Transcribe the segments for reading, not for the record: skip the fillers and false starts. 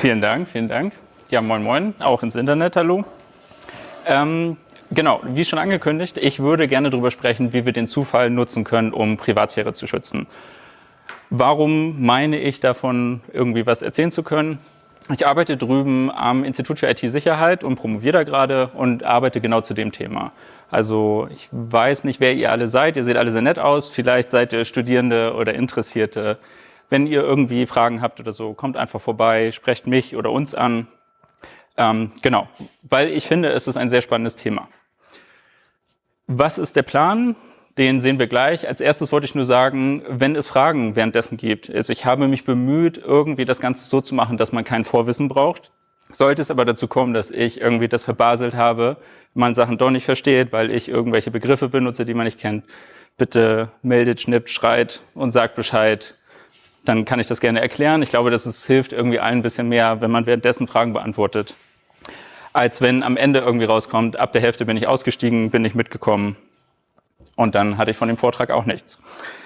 Vielen Dank, vielen Dank. Ja, moin moin, auch ins Internet, hallo. Genau, wie schon angekündigt, ich würde gerne darüber sprechen, wie wir den Zufall nutzen können, um Privatsphäre zu schützen. Warum meine ich davon, irgendwie was erzählen zu können? Ich arbeite drüben am Institut für IT-Sicherheit und promoviere da gerade und arbeite genau zu dem Thema. Also ich weiß nicht, wer ihr alle seid. Ihr seht alle sehr nett aus. Vielleicht seid ihr Studierende oder Interessierte. Wenn ihr irgendwie Fragen habt oder so, kommt einfach vorbei, sprecht mich oder uns an. Genau, weil ich finde, es ist ein sehr spannendes Thema. Was ist der Plan? Den sehen wir gleich. Als erstes wollte ich nur sagen, wenn es Fragen währenddessen gibt. Also ich habe mich bemüht, irgendwie das Ganze so zu machen, dass man kein Vorwissen braucht. Sollte es aber dazu kommen, dass ich irgendwie das verbaselt habe, man Sachen doch nicht versteht, weil ich irgendwelche Begriffe benutze, die man nicht kennt, bitte meldet, schnippt, schreit und sagt Bescheid. Dann kann ich das gerne erklären. Ich glaube, dass es hilft irgendwie allen ein bisschen mehr, wenn man währenddessen Fragen beantwortet, als wenn am Ende irgendwie rauskommt, ab der Hälfte bin ich ausgestiegen, bin nicht mitgekommen. Und dann hatte ich von dem Vortrag auch nichts.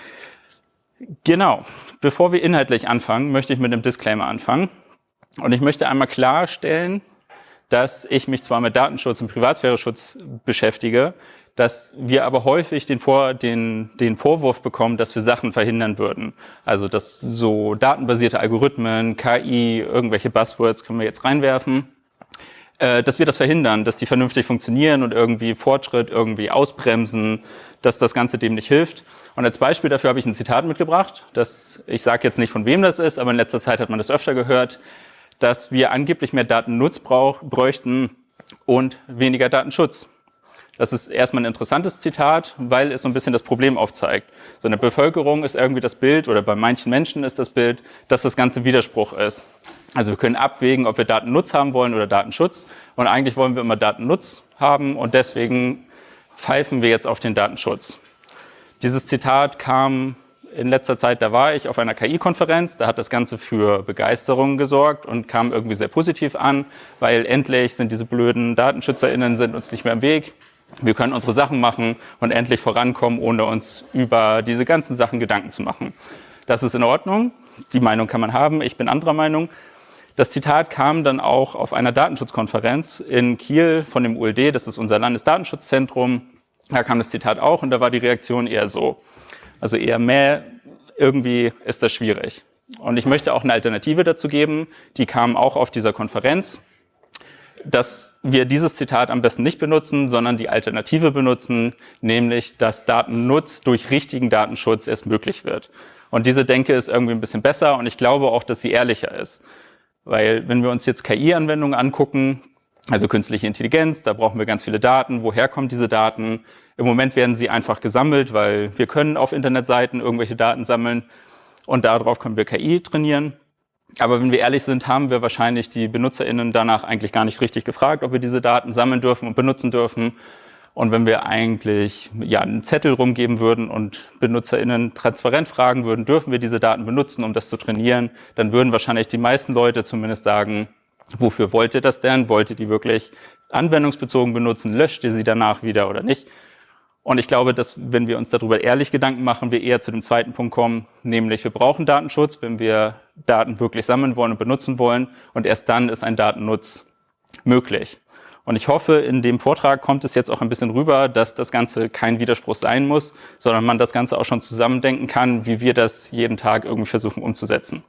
Genau, bevor wir inhaltlich anfangen, möchte ich mit einem Disclaimer anfangen. Und ich möchte einmal klarstellen, dass ich mich zwar mit Datenschutz und Privatsphäreschutz beschäftige, dass wir aber häufig den Vorwurf bekommen, dass wir Sachen verhindern würden. Also dass so datenbasierte Algorithmen, KI, irgendwelche Buzzwords können wir jetzt reinwerfen, dass wir das verhindern, dass die vernünftig funktionieren und irgendwie Fortschritt irgendwie ausbremsen, dass das Ganze dem nicht hilft. Und als Beispiel dafür habe ich ein Zitat mitgebracht. Ich sage jetzt nicht, von wem das ist, aber in letzter Zeit hat man das öfter gehört, dass wir angeblich mehr Datennutz bräuchten und weniger Datenschutz. Das ist erstmal ein interessantes Zitat, weil es so ein bisschen das Problem aufzeigt. So in der Bevölkerung ist irgendwie das Bild, oder bei manchen Menschen ist das Bild, dass das Ganze Widerspruch ist. Also wir können abwägen, ob wir Datennutz haben wollen oder Datenschutz. Und eigentlich wollen wir immer Datennutz haben und deswegen pfeifen wir jetzt auf den Datenschutz. Dieses Zitat kam in letzter Zeit, da war ich auf einer KI-Konferenz, da hat das Ganze für Begeisterung gesorgt und kam irgendwie sehr positiv an, weil endlich sind diese blöden DatenschützerInnen sind uns nicht mehr im Weg. Wir können unsere Sachen machen und endlich vorankommen, ohne uns über diese ganzen Sachen Gedanken zu machen. Das ist in Ordnung, die Meinung kann man haben, ich bin anderer Meinung. Das Zitat kam dann auch auf einer Datenschutzkonferenz in Kiel von dem ULD, das ist unser Landesdatenschutzzentrum. Da kam das Zitat auch und da war die Reaktion eher so. Also eher mehr, irgendwie ist das schwierig. Und ich möchte auch eine Alternative dazu geben, die kam auch auf dieser Konferenz, dass wir dieses Zitat am besten nicht benutzen, sondern die Alternative benutzen, nämlich, dass Datennutz durch richtigen Datenschutz erst möglich wird. Und diese Denke ist irgendwie ein bisschen besser und ich glaube auch, dass sie ehrlicher ist. Weil wenn wir uns jetzt KI-Anwendungen angucken, also künstliche Intelligenz, da brauchen wir ganz viele Daten. Woher kommen diese Daten? Im Moment werden sie einfach gesammelt, weil wir können auf Internetseiten irgendwelche Daten sammeln und darauf können wir KI trainieren. Aber wenn wir ehrlich sind, haben wir wahrscheinlich die BenutzerInnen danach eigentlich gar nicht richtig gefragt, ob wir diese Daten sammeln dürfen und benutzen dürfen. Und wenn wir eigentlich einen Zettel rumgeben würden und BenutzerInnen transparent fragen würden, dürfen wir diese Daten benutzen, um das zu trainieren, dann würden wahrscheinlich die meisten Leute zumindest sagen, wofür wollt ihr das denn? Wollt ihr die wirklich anwendungsbezogen benutzen? Löscht ihr sie danach wieder oder nicht? Und ich glaube, dass wenn wir uns darüber ehrlich Gedanken machen, wir eher zu dem zweiten Punkt kommen, nämlich wir brauchen Datenschutz, wenn wir Daten wirklich sammeln wollen und benutzen wollen. Und erst dann ist ein Datennutz möglich. Und ich hoffe, in dem Vortrag kommt es jetzt auch ein bisschen rüber, dass das Ganze kein Widerspruch sein muss, sondern man das Ganze auch schon zusammendenken kann, wie wir das jeden Tag irgendwie versuchen umzusetzen.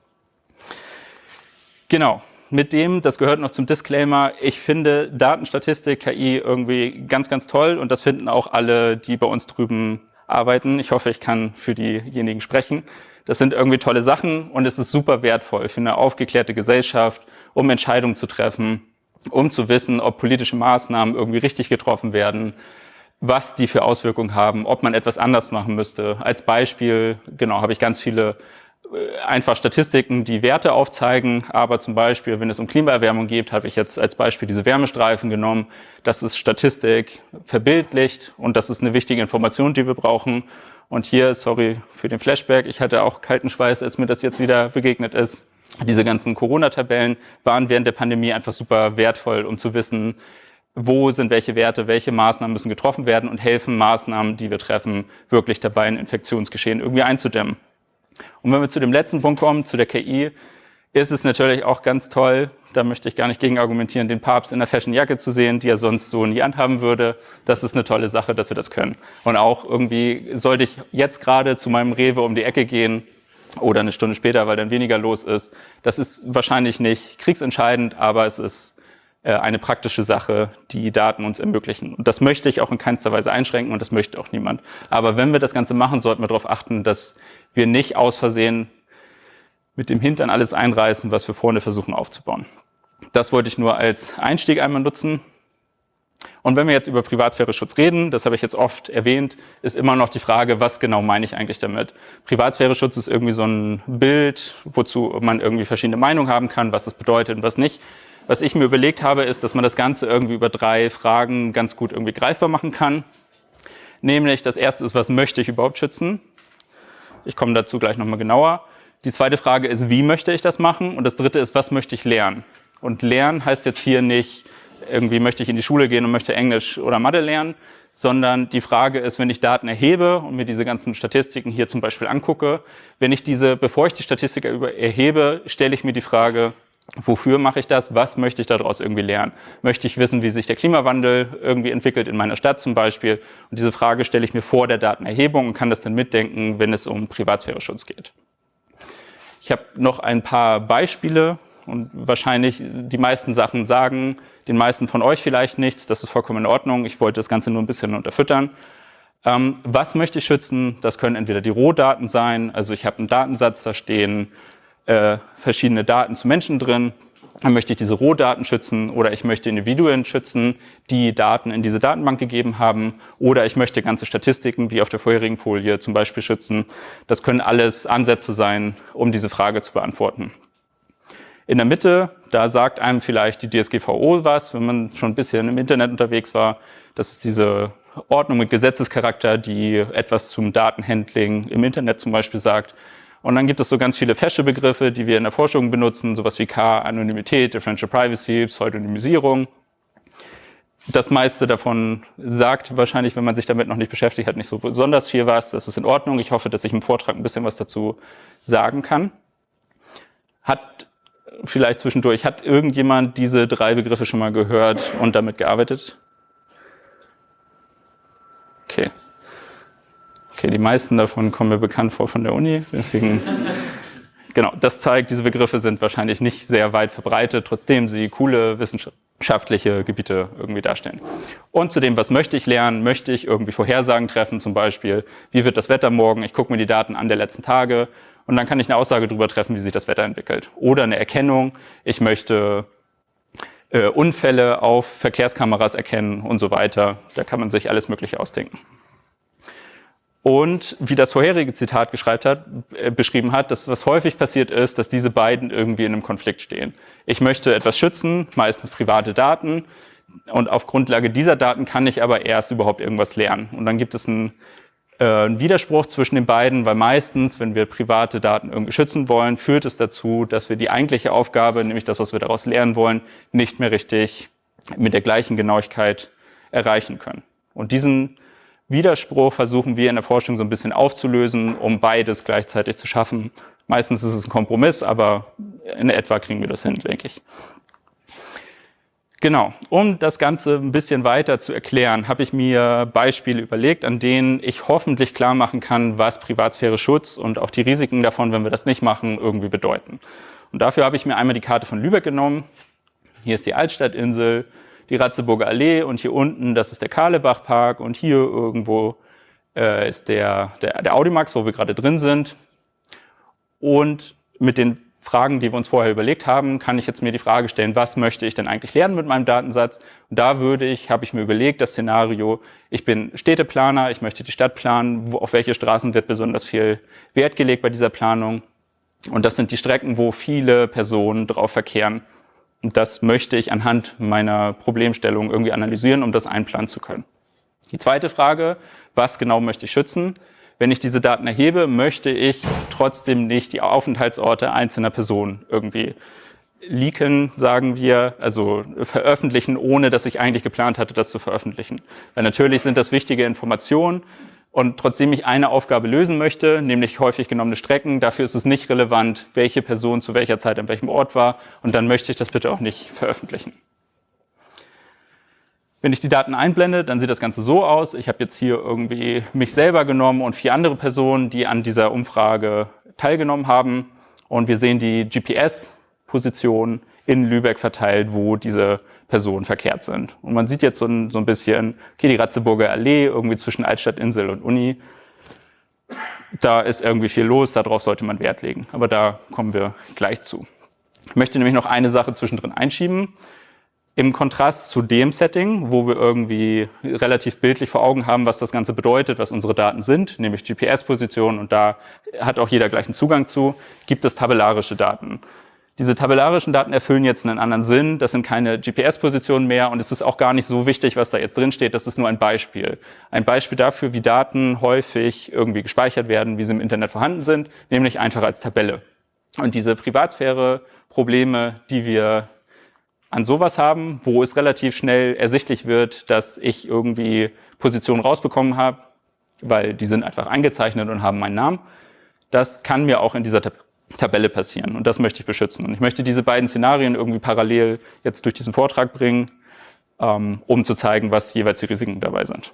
Genau. Das gehört noch zum Disclaimer, ich finde Datenstatistik, KI irgendwie ganz, ganz toll und das finden auch alle, die bei uns drüben arbeiten. Ich hoffe, ich kann für diejenigen sprechen. Das sind irgendwie tolle Sachen und es ist super wertvoll für eine aufgeklärte Gesellschaft, um Entscheidungen zu treffen, um zu wissen, ob politische Maßnahmen irgendwie richtig getroffen werden, was die für Auswirkungen haben, ob man etwas anders machen müsste. Als Beispiel, habe ich ganz viele einfach Statistiken, die Werte aufzeigen, aber zum Beispiel, wenn es um Klimaerwärmung geht, habe ich jetzt als Beispiel diese Wärmestreifen genommen. Das ist Statistik verbildlicht und das ist eine wichtige Information, die wir brauchen. Und hier, sorry für den Flashback, ich hatte auch kalten Schweiß, als mir das jetzt wieder begegnet ist. Diese ganzen Corona-Tabellen waren während der Pandemie einfach super wertvoll, um zu wissen, wo sind welche Werte, welche Maßnahmen müssen getroffen werden und helfen Maßnahmen, die wir treffen, wirklich dabei, ein Infektionsgeschehen irgendwie einzudämmen. Und wenn wir zu dem letzten Punkt kommen, zu der KI, ist es natürlich auch ganz toll, da möchte ich gar nicht gegen argumentieren, den Papst in der Fashion-Jacke zu sehen, die er sonst so nie anhaben würde. Das ist eine tolle Sache, dass wir das können. Und auch irgendwie sollte ich jetzt gerade zu meinem Rewe um die Ecke gehen oder eine Stunde später, weil dann weniger los ist. Das ist wahrscheinlich nicht kriegsentscheidend, aber es ist eine praktische Sache, die Daten uns ermöglichen. Und das möchte ich auch in keinster Weise einschränken und das möchte auch niemand. Aber wenn wir das Ganze machen, sollten wir darauf achten, dass wir nicht aus Versehen mit dem Hintern alles einreißen, was wir vorne versuchen aufzubauen. Das wollte ich nur als Einstieg einmal nutzen. Und wenn wir jetzt über Privatsphäre-Schutz reden, das habe ich jetzt oft erwähnt, ist immer noch die Frage, was genau meine ich eigentlich damit? Privatsphäre-Schutz ist irgendwie so ein Bild, wozu man irgendwie verschiedene Meinungen haben kann, was das bedeutet und was nicht. Was ich mir überlegt habe, ist, dass man das Ganze irgendwie über 3 Fragen ganz gut irgendwie greifbar machen kann. Nämlich, das erste ist, was möchte ich überhaupt schützen? Ich komme dazu gleich nochmal genauer. Die zweite Frage ist, wie möchte ich das machen? Und das dritte ist, was möchte ich lernen? Und lernen heißt jetzt hier nicht, irgendwie möchte ich in die Schule gehen und möchte Englisch oder Mathe lernen, sondern die Frage ist, wenn ich Daten erhebe und mir diese ganzen Statistiken hier zum Beispiel angucke, bevor ich die Statistik erhebe, stelle ich mir die Frage, wofür mache ich das? Was möchte ich daraus irgendwie lernen? Möchte ich wissen, wie sich der Klimawandel irgendwie entwickelt in meiner Stadt zum Beispiel? Und diese Frage stelle ich mir vor der Datenerhebung und kann das dann mitdenken, wenn es um Privatsphäre-Schutz geht. Ich habe noch ein paar Beispiele und wahrscheinlich die meisten Sachen sagen den meisten von euch vielleicht nichts. Das ist vollkommen in Ordnung. Ich wollte das Ganze nur ein bisschen unterfüttern. Was möchte ich schützen? Das können entweder die Rohdaten sein. Also ich habe einen Datensatz, da stehen verschiedene Daten zu Menschen drin. Dann möchte ich diese Rohdaten schützen oder ich möchte Individuen schützen, die Daten in diese Datenbank gegeben haben oder ich möchte ganze Statistiken, wie auf der vorherigen Folie zum Beispiel, schützen. Das können alles Ansätze sein, um diese Frage zu beantworten. In der Mitte, da sagt einem vielleicht die DSGVO was, wenn man schon ein bisschen im Internet unterwegs war. Das ist diese Ordnung mit Gesetzescharakter, die etwas zum Datenhandling im Internet zum Beispiel sagt. Und dann gibt es so ganz viele fesche Begriffe, die wir in der Forschung benutzen, sowas wie Anonymität, Differential Privacy, Pseudonymisierung. Das meiste davon sagt wahrscheinlich, wenn man sich damit noch nicht beschäftigt hat, nicht so besonders viel was. Das ist in Ordnung. Ich hoffe, dass ich im Vortrag ein bisschen was dazu sagen kann. Vielleicht zwischendurch, hat irgendjemand diese 3 Begriffe schon mal gehört und damit gearbeitet? Okay. Okay, die meisten davon kommen mir bekannt vor von der Uni, deswegen, genau, das zeigt, diese Begriffe sind wahrscheinlich nicht sehr weit verbreitet, trotzdem sie coole wissenschaftliche Gebiete irgendwie darstellen. Und zu dem, was möchte ich lernen, möchte ich irgendwie Vorhersagen treffen, zum Beispiel, wie wird das Wetter morgen, ich gucke mir die Daten an der letzten Tage und dann kann ich eine Aussage darüber treffen, wie sich das Wetter entwickelt. Oder eine Erkennung, ich möchte Unfälle auf Verkehrskameras erkennen und so weiter, da kann man sich alles Mögliche ausdenken. Und wie das vorherige Zitat beschrieben hat, dass was häufig passiert ist, dass diese beiden irgendwie in einem Konflikt stehen. Ich möchte etwas schützen, meistens private Daten, und auf Grundlage dieser Daten kann ich aber erst überhaupt irgendwas lernen. Und dann gibt es einen Widerspruch zwischen den beiden, weil meistens, wenn wir private Daten irgendwie schützen wollen, führt es dazu, dass wir die eigentliche Aufgabe, nämlich das, was wir daraus lernen wollen, nicht mehr richtig mit der gleichen Genauigkeit erreichen können. Und diesen Widerspruch versuchen wir in der Forschung so ein bisschen aufzulösen, um beides gleichzeitig zu schaffen. Meistens ist es ein Kompromiss, aber in etwa kriegen wir das hin, denke ich. Genau, um das Ganze ein bisschen weiter zu erklären, habe ich mir Beispiele überlegt, an denen ich hoffentlich klar machen kann, was Privatsphäre-Schutz und auch die Risiken davon, wenn wir das nicht machen, irgendwie bedeuten. Und dafür habe ich mir einmal die Karte von Lübeck genommen. Hier ist die Altstadtinsel, die Ratzeburger Allee und hier unten, das ist der Karlebachpark und hier irgendwo ist der Audimax, wo wir gerade drin sind. Und mit den Fragen, die wir uns vorher überlegt haben, kann ich jetzt mir die Frage stellen, was möchte ich denn eigentlich lernen mit meinem Datensatz? Und da habe ich mir überlegt, das Szenario, ich bin Städteplaner, ich möchte die Stadt planen, auf welche Straßen wird besonders viel Wert gelegt bei dieser Planung? Und das sind die Strecken, wo viele Personen drauf verkehren. Und das möchte ich anhand meiner Problemstellung irgendwie analysieren, um das einplanen zu können. Die zweite Frage, was genau möchte ich schützen? Wenn ich diese Daten erhebe, möchte ich trotzdem nicht die Aufenthaltsorte einzelner Personen irgendwie leaken, sagen wir, also veröffentlichen, ohne dass ich eigentlich geplant hatte, das zu veröffentlichen. Weil natürlich sind das wichtige Informationen Und trotzdem ich eine Aufgabe lösen möchte, nämlich häufig genommene Strecken, dafür ist es nicht relevant, welche Person zu welcher Zeit an welchem Ort war. Und dann möchte ich das bitte auch nicht veröffentlichen. Wenn ich die Daten einblende, dann sieht das Ganze so aus. Ich habe jetzt hier irgendwie mich selber genommen und 4 andere Personen, die an dieser Umfrage teilgenommen haben. Und wir sehen die GPS-Position in Lübeck verteilt, wo diese Personen verkehrt sind. Und man sieht jetzt so ein bisschen, okay, die Ratzeburger Allee, irgendwie zwischen Altstadt, Insel und Uni. Da ist irgendwie viel los, darauf sollte man Wert legen. Aber da kommen wir gleich zu. Ich möchte nämlich noch eine Sache zwischendrin einschieben. Im Kontrast zu dem Setting, wo wir irgendwie relativ bildlich vor Augen haben, was das Ganze bedeutet, was unsere Daten sind, nämlich GPS-Positionen, und da hat auch jeder gleichen Zugang zu, gibt es tabellarische Daten. Diese tabellarischen Daten erfüllen jetzt einen anderen Sinn, das sind keine GPS-Positionen mehr und es ist auch gar nicht so wichtig, was da jetzt drin steht, das ist nur ein Beispiel. Ein Beispiel dafür, wie Daten häufig irgendwie gespeichert werden, wie sie im Internet vorhanden sind, nämlich einfach als Tabelle. Und diese Privatsphäre-Probleme, die wir an sowas haben, wo es relativ schnell ersichtlich wird, dass ich irgendwie Positionen rausbekommen habe, weil die sind einfach eingezeichnet und haben meinen Namen, das kann mir auch in dieser Tabelle passieren und das möchte ich beschützen. Und ich möchte diese beiden Szenarien irgendwie parallel jetzt durch diesen Vortrag bringen, um zu zeigen, was jeweils die Risiken dabei sind.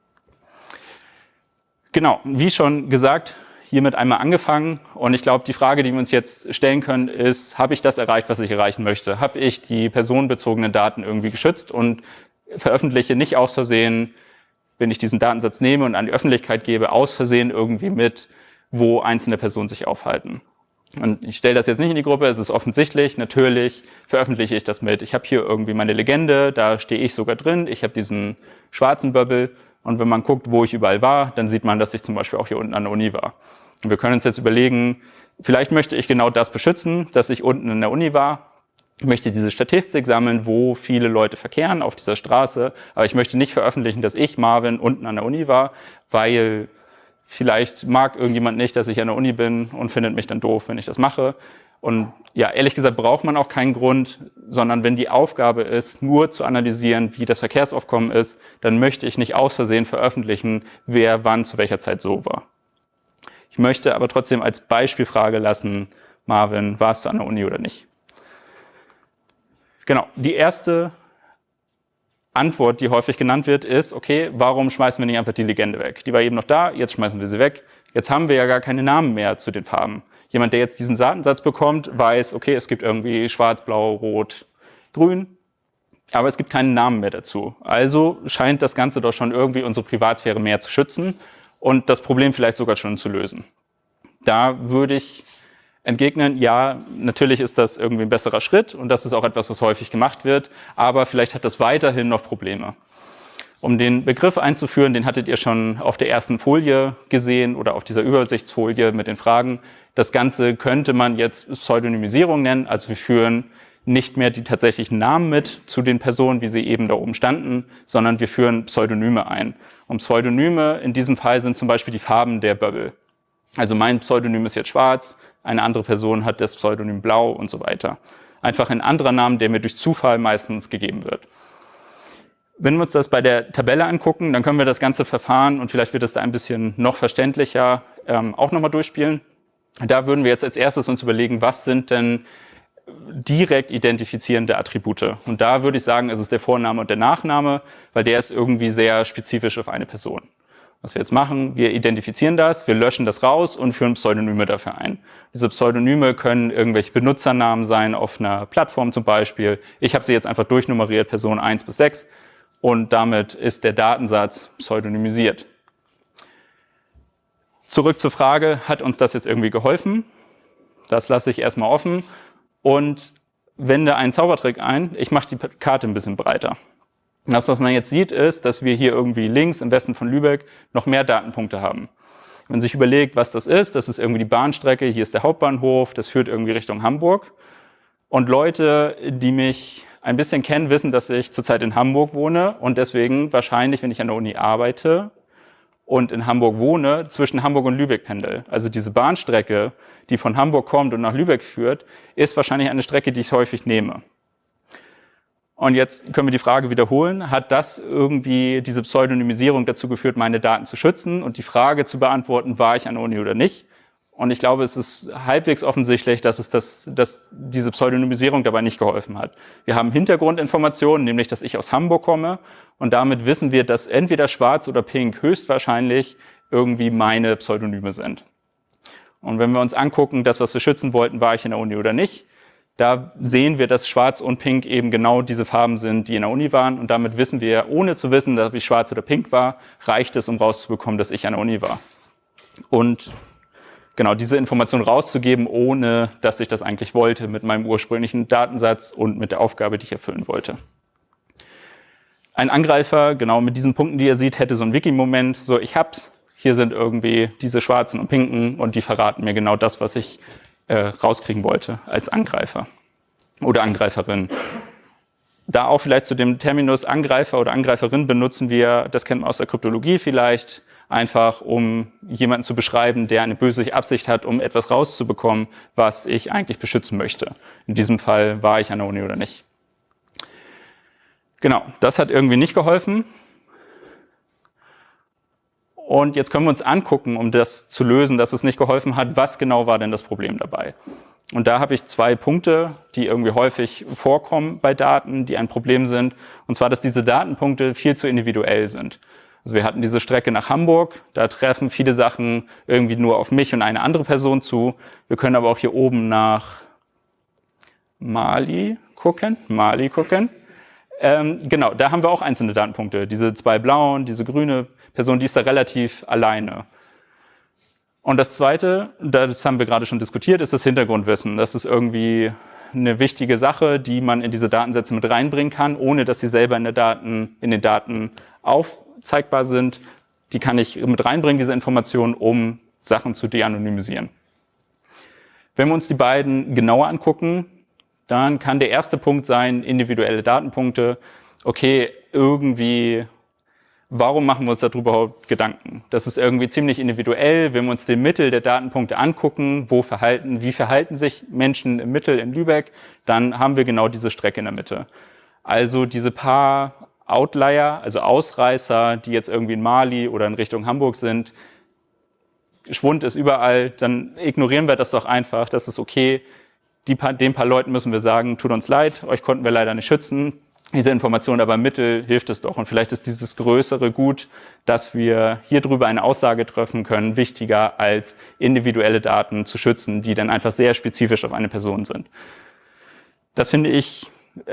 Genau, wie schon gesagt, hiermit einmal angefangen und ich glaube, die Frage, die wir uns jetzt stellen können, ist, habe ich das erreicht, was ich erreichen möchte? Habe ich die personenbezogenen Daten irgendwie geschützt und veröffentliche nicht aus Versehen, wenn ich diesen Datensatz nehme und an die Öffentlichkeit gebe, aus Versehen irgendwie mit, wo einzelne Personen sich aufhalten? Und ich stelle das jetzt nicht in die Gruppe, es ist offensichtlich, natürlich veröffentliche ich das mit. Ich habe hier irgendwie meine Legende, da stehe ich sogar drin, ich habe diesen schwarzen Bubble und wenn man guckt, wo ich überall war, dann sieht man, dass ich zum Beispiel auch hier unten an der Uni war. Und wir können uns jetzt überlegen, vielleicht möchte ich genau das beschützen, dass ich unten in der Uni war. Ich möchte diese Statistik sammeln, wo viele Leute verkehren auf dieser Straße, aber ich möchte nicht veröffentlichen, dass ich, Marvin, unten an der Uni war, weil vielleicht mag irgendjemand nicht, dass ich an der Uni bin und findet mich dann doof, wenn ich das mache. Und ja, ehrlich gesagt braucht man auch keinen Grund, sondern wenn die Aufgabe ist, nur zu analysieren, wie das Verkehrsaufkommen ist, dann möchte ich nicht aus Versehen veröffentlichen, wer wann zu welcher Zeit so war. Ich möchte aber trotzdem als Beispielfrage lassen, Marvin, warst du an der Uni oder nicht? Genau, die erste Antwort, die häufig genannt wird, ist, okay, warum schmeißen wir nicht einfach die Legende weg? Die war eben noch da, jetzt schmeißen wir sie weg. Jetzt haben wir ja gar keine Namen mehr zu den Farben. Jemand, der jetzt diesen Datensatz bekommt, weiß, okay, es gibt irgendwie schwarz, blau, rot, grün, aber es gibt keinen Namen mehr dazu. Also scheint das Ganze doch schon irgendwie unsere Privatsphäre mehr zu schützen und das Problem vielleicht sogar schon zu lösen. Da würde ich entgegnen, ja, natürlich ist das irgendwie ein besserer Schritt und das ist auch etwas, was häufig gemacht wird, aber vielleicht hat das weiterhin noch Probleme. Um den Begriff einzuführen, den hattet ihr schon auf der ersten Folie gesehen oder auf dieser Übersichtsfolie mit den Fragen. Das Ganze könnte man jetzt Pseudonymisierung nennen, also wir führen nicht mehr die tatsächlichen Namen mit zu den Personen, wie sie eben da oben standen, sondern wir führen Pseudonyme ein. Und Pseudonyme in diesem Fall sind zum Beispiel die Farben der Bubble. Also mein Pseudonym ist jetzt schwarz, eine andere Person hat das Pseudonym blau und so weiter. Einfach ein anderer Name, der mir durch Zufall meistens gegeben wird. Wenn wir uns das bei der Tabelle angucken, dann können wir das ganze Verfahren, und vielleicht wird es da ein bisschen noch verständlicher, auch nochmal durchspielen. Da würden wir jetzt als erstes uns überlegen, was sind denn direkt identifizierende Attribute. Und da würde ich sagen, es ist der Vorname und der Nachname, weil der ist irgendwie sehr spezifisch auf eine Person. Was wir jetzt machen, wir identifizieren das, wir löschen das raus und führen Pseudonyme dafür ein. Diese Pseudonyme können irgendwelche Benutzernamen sein auf einer Plattform zum Beispiel. Ich habe sie jetzt einfach durchnummeriert, Person 1 bis 6, und damit ist der Datensatz pseudonymisiert. Zurück zur Frage, hat uns das jetzt irgendwie geholfen? Das lasse ich erstmal offen und wende einen Zaubertrick ein. Ich mache die Karte ein bisschen breiter. Das, was man jetzt sieht, ist, dass wir hier irgendwie links im Westen von Lübeck noch mehr Datenpunkte haben. Wenn man sich überlegt, was das ist irgendwie die Bahnstrecke, hier ist der Hauptbahnhof, das führt irgendwie Richtung Hamburg. Und Leute, die mich ein bisschen kennen, wissen, dass ich zurzeit in Hamburg wohne und deswegen wahrscheinlich, wenn ich an der Uni arbeite und in Hamburg wohne, zwischen Hamburg und Lübeck pendel. Also diese Bahnstrecke, die von Hamburg kommt und nach Lübeck führt, ist wahrscheinlich eine Strecke, die ich häufig nehme. Und jetzt können wir die Frage wiederholen, hat das irgendwie diese Pseudonymisierung dazu geführt, meine Daten zu schützen und die Frage zu beantworten, war ich an der Uni oder nicht? Und ich glaube, es ist halbwegs offensichtlich, dass diese Pseudonymisierung dabei nicht geholfen hat. Wir haben Hintergrundinformationen, nämlich, dass ich aus Hamburg komme und damit wissen wir, dass entweder Schwarz oder Pink höchstwahrscheinlich irgendwie meine Pseudonyme sind. Und wenn wir uns angucken, das, was wir schützen wollten, war ich in der Uni oder nicht, da sehen wir, dass Schwarz und Pink eben genau diese Farben sind, die in der Uni waren. Und damit wissen wir, ohne zu wissen, dass ich schwarz oder pink war, reicht es, um rauszubekommen, dass ich an der Uni war. Und genau diese Information rauszugeben, ohne dass ich das eigentlich wollte, mit meinem ursprünglichen Datensatz und mit der Aufgabe, die ich erfüllen wollte. Ein Angreifer, genau mit diesen Punkten, die ihr seht, hätte so einen Wiki-Moment, so ich hab's, hier sind irgendwie diese schwarzen und pinken und die verraten mir genau das, was ich rauskriegen wollte als Angreifer oder Angreiferin. Da auch vielleicht zu dem Terminus Angreifer oder Angreiferin benutzen wir, das kennt man aus der Kryptologie vielleicht, einfach um jemanden zu beschreiben, der eine böse Absicht hat, um etwas rauszubekommen, was ich eigentlich beschützen möchte. In diesem Fall war ich an der Uni oder nicht. Genau, das hat irgendwie nicht geholfen. Und jetzt können wir uns angucken, um das zu lösen, dass es nicht geholfen hat, was genau war denn das Problem dabei? Und da habe ich 2 Punkte, die irgendwie häufig vorkommen bei Daten, die ein Problem sind. Und zwar, dass diese Datenpunkte viel zu individuell sind. Also wir hatten diese Strecke nach Hamburg, da treffen viele Sachen irgendwie nur auf mich und eine andere Person zu. Wir können aber auch hier oben nach Mali gucken. Genau, da haben wir auch einzelne Datenpunkte. Diese 2 blauen, diese grüne Person, die ist da relativ alleine. Und das Zweite, das haben wir gerade schon diskutiert, ist das Hintergrundwissen. Das ist irgendwie eine wichtige Sache, die man in diese Datensätze mit reinbringen kann, ohne dass sie selber in den Daten aufzeigbar sind. Die kann ich mit reinbringen, diese Informationen, um Sachen zu de-anonymisieren. Wenn wir uns die beiden genauer angucken, dann kann der erste Punkt sein, individuelle Datenpunkte. Okay, irgendwie, warum machen wir uns darüber überhaupt Gedanken? Das ist irgendwie ziemlich individuell. Wenn wir uns den Mittel der Datenpunkte angucken, wie verhalten sich Menschen im Mittel in Lübeck, dann haben wir genau diese Strecke in der Mitte. Also diese paar Outlier, also Ausreißer, die jetzt irgendwie in Mali oder in Richtung Hamburg sind, Schwund ist überall, dann ignorieren wir das doch einfach, das ist okay. Den paar Leuten müssen wir sagen, tut uns leid, euch konnten wir leider nicht schützen. Diese Information aber im Mittel hilft es doch. Und vielleicht ist dieses größere Gut, dass wir hier drüber eine Aussage treffen können, wichtiger als individuelle Daten zu schützen, die dann einfach sehr spezifisch auf eine Person sind. Das fände ich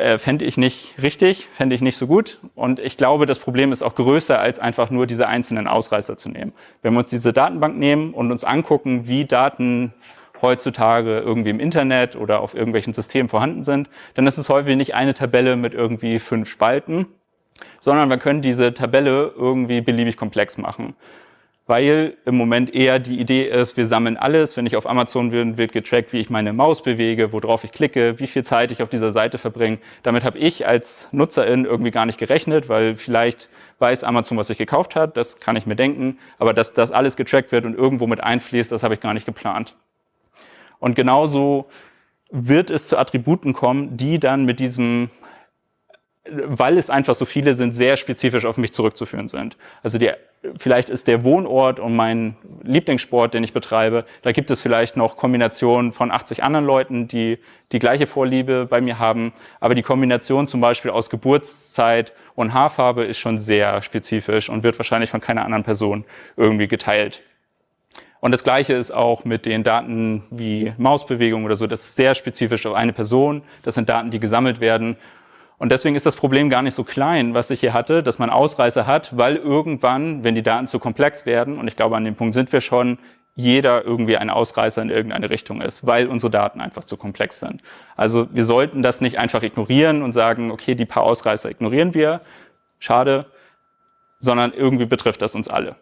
nicht richtig, fände ich nicht so gut. Und ich glaube, das Problem ist auch größer, als einfach nur diese einzelnen Ausreißer zu nehmen. Wenn wir uns diese Datenbank nehmen und uns angucken, wie Daten heutzutage irgendwie im Internet oder auf irgendwelchen Systemen vorhanden sind, dann ist es häufig nicht eine Tabelle mit irgendwie 5 Spalten, sondern wir können diese Tabelle irgendwie beliebig komplex machen. Weil im Moment eher die Idee ist, wir sammeln alles. Wenn ich auf Amazon bin, wird getrackt, wie ich meine Maus bewege, worauf ich klicke, wie viel Zeit ich auf dieser Seite verbringe. Damit habe ich als Nutzerin irgendwie gar nicht gerechnet, weil vielleicht weiß Amazon, was ich gekauft habe, das kann ich mir denken. Aber dass das alles getrackt wird und irgendwo mit einfließt, das habe ich gar nicht geplant. Und genauso wird es zu Attributen kommen, die dann mit diesem, weil es einfach so viele sind, sehr spezifisch auf mich zurückzuführen sind. Also vielleicht ist der Wohnort und mein Lieblingssport, den ich betreibe, da gibt es vielleicht noch Kombinationen von 80 anderen Leuten, die die gleiche Vorliebe bei mir haben. Aber die Kombination zum Beispiel aus Geburtszeit und Haarfarbe ist schon sehr spezifisch und wird wahrscheinlich von keiner anderen Person irgendwie geteilt. Und das Gleiche ist auch mit den Daten wie Mausbewegung oder so. Das ist sehr spezifisch auf eine Person. Das sind Daten, die gesammelt werden. Und deswegen ist das Problem gar nicht so klein, was ich hier hatte, dass man Ausreißer hat, weil irgendwann, wenn die Daten zu komplex werden, und ich glaube, an dem Punkt sind wir schon, jeder irgendwie ein Ausreißer in irgendeine Richtung ist, weil unsere Daten einfach zu komplex sind. Also wir sollten das nicht einfach ignorieren und sagen, okay, die paar Ausreißer ignorieren wir, schade, sondern irgendwie betrifft das uns alle.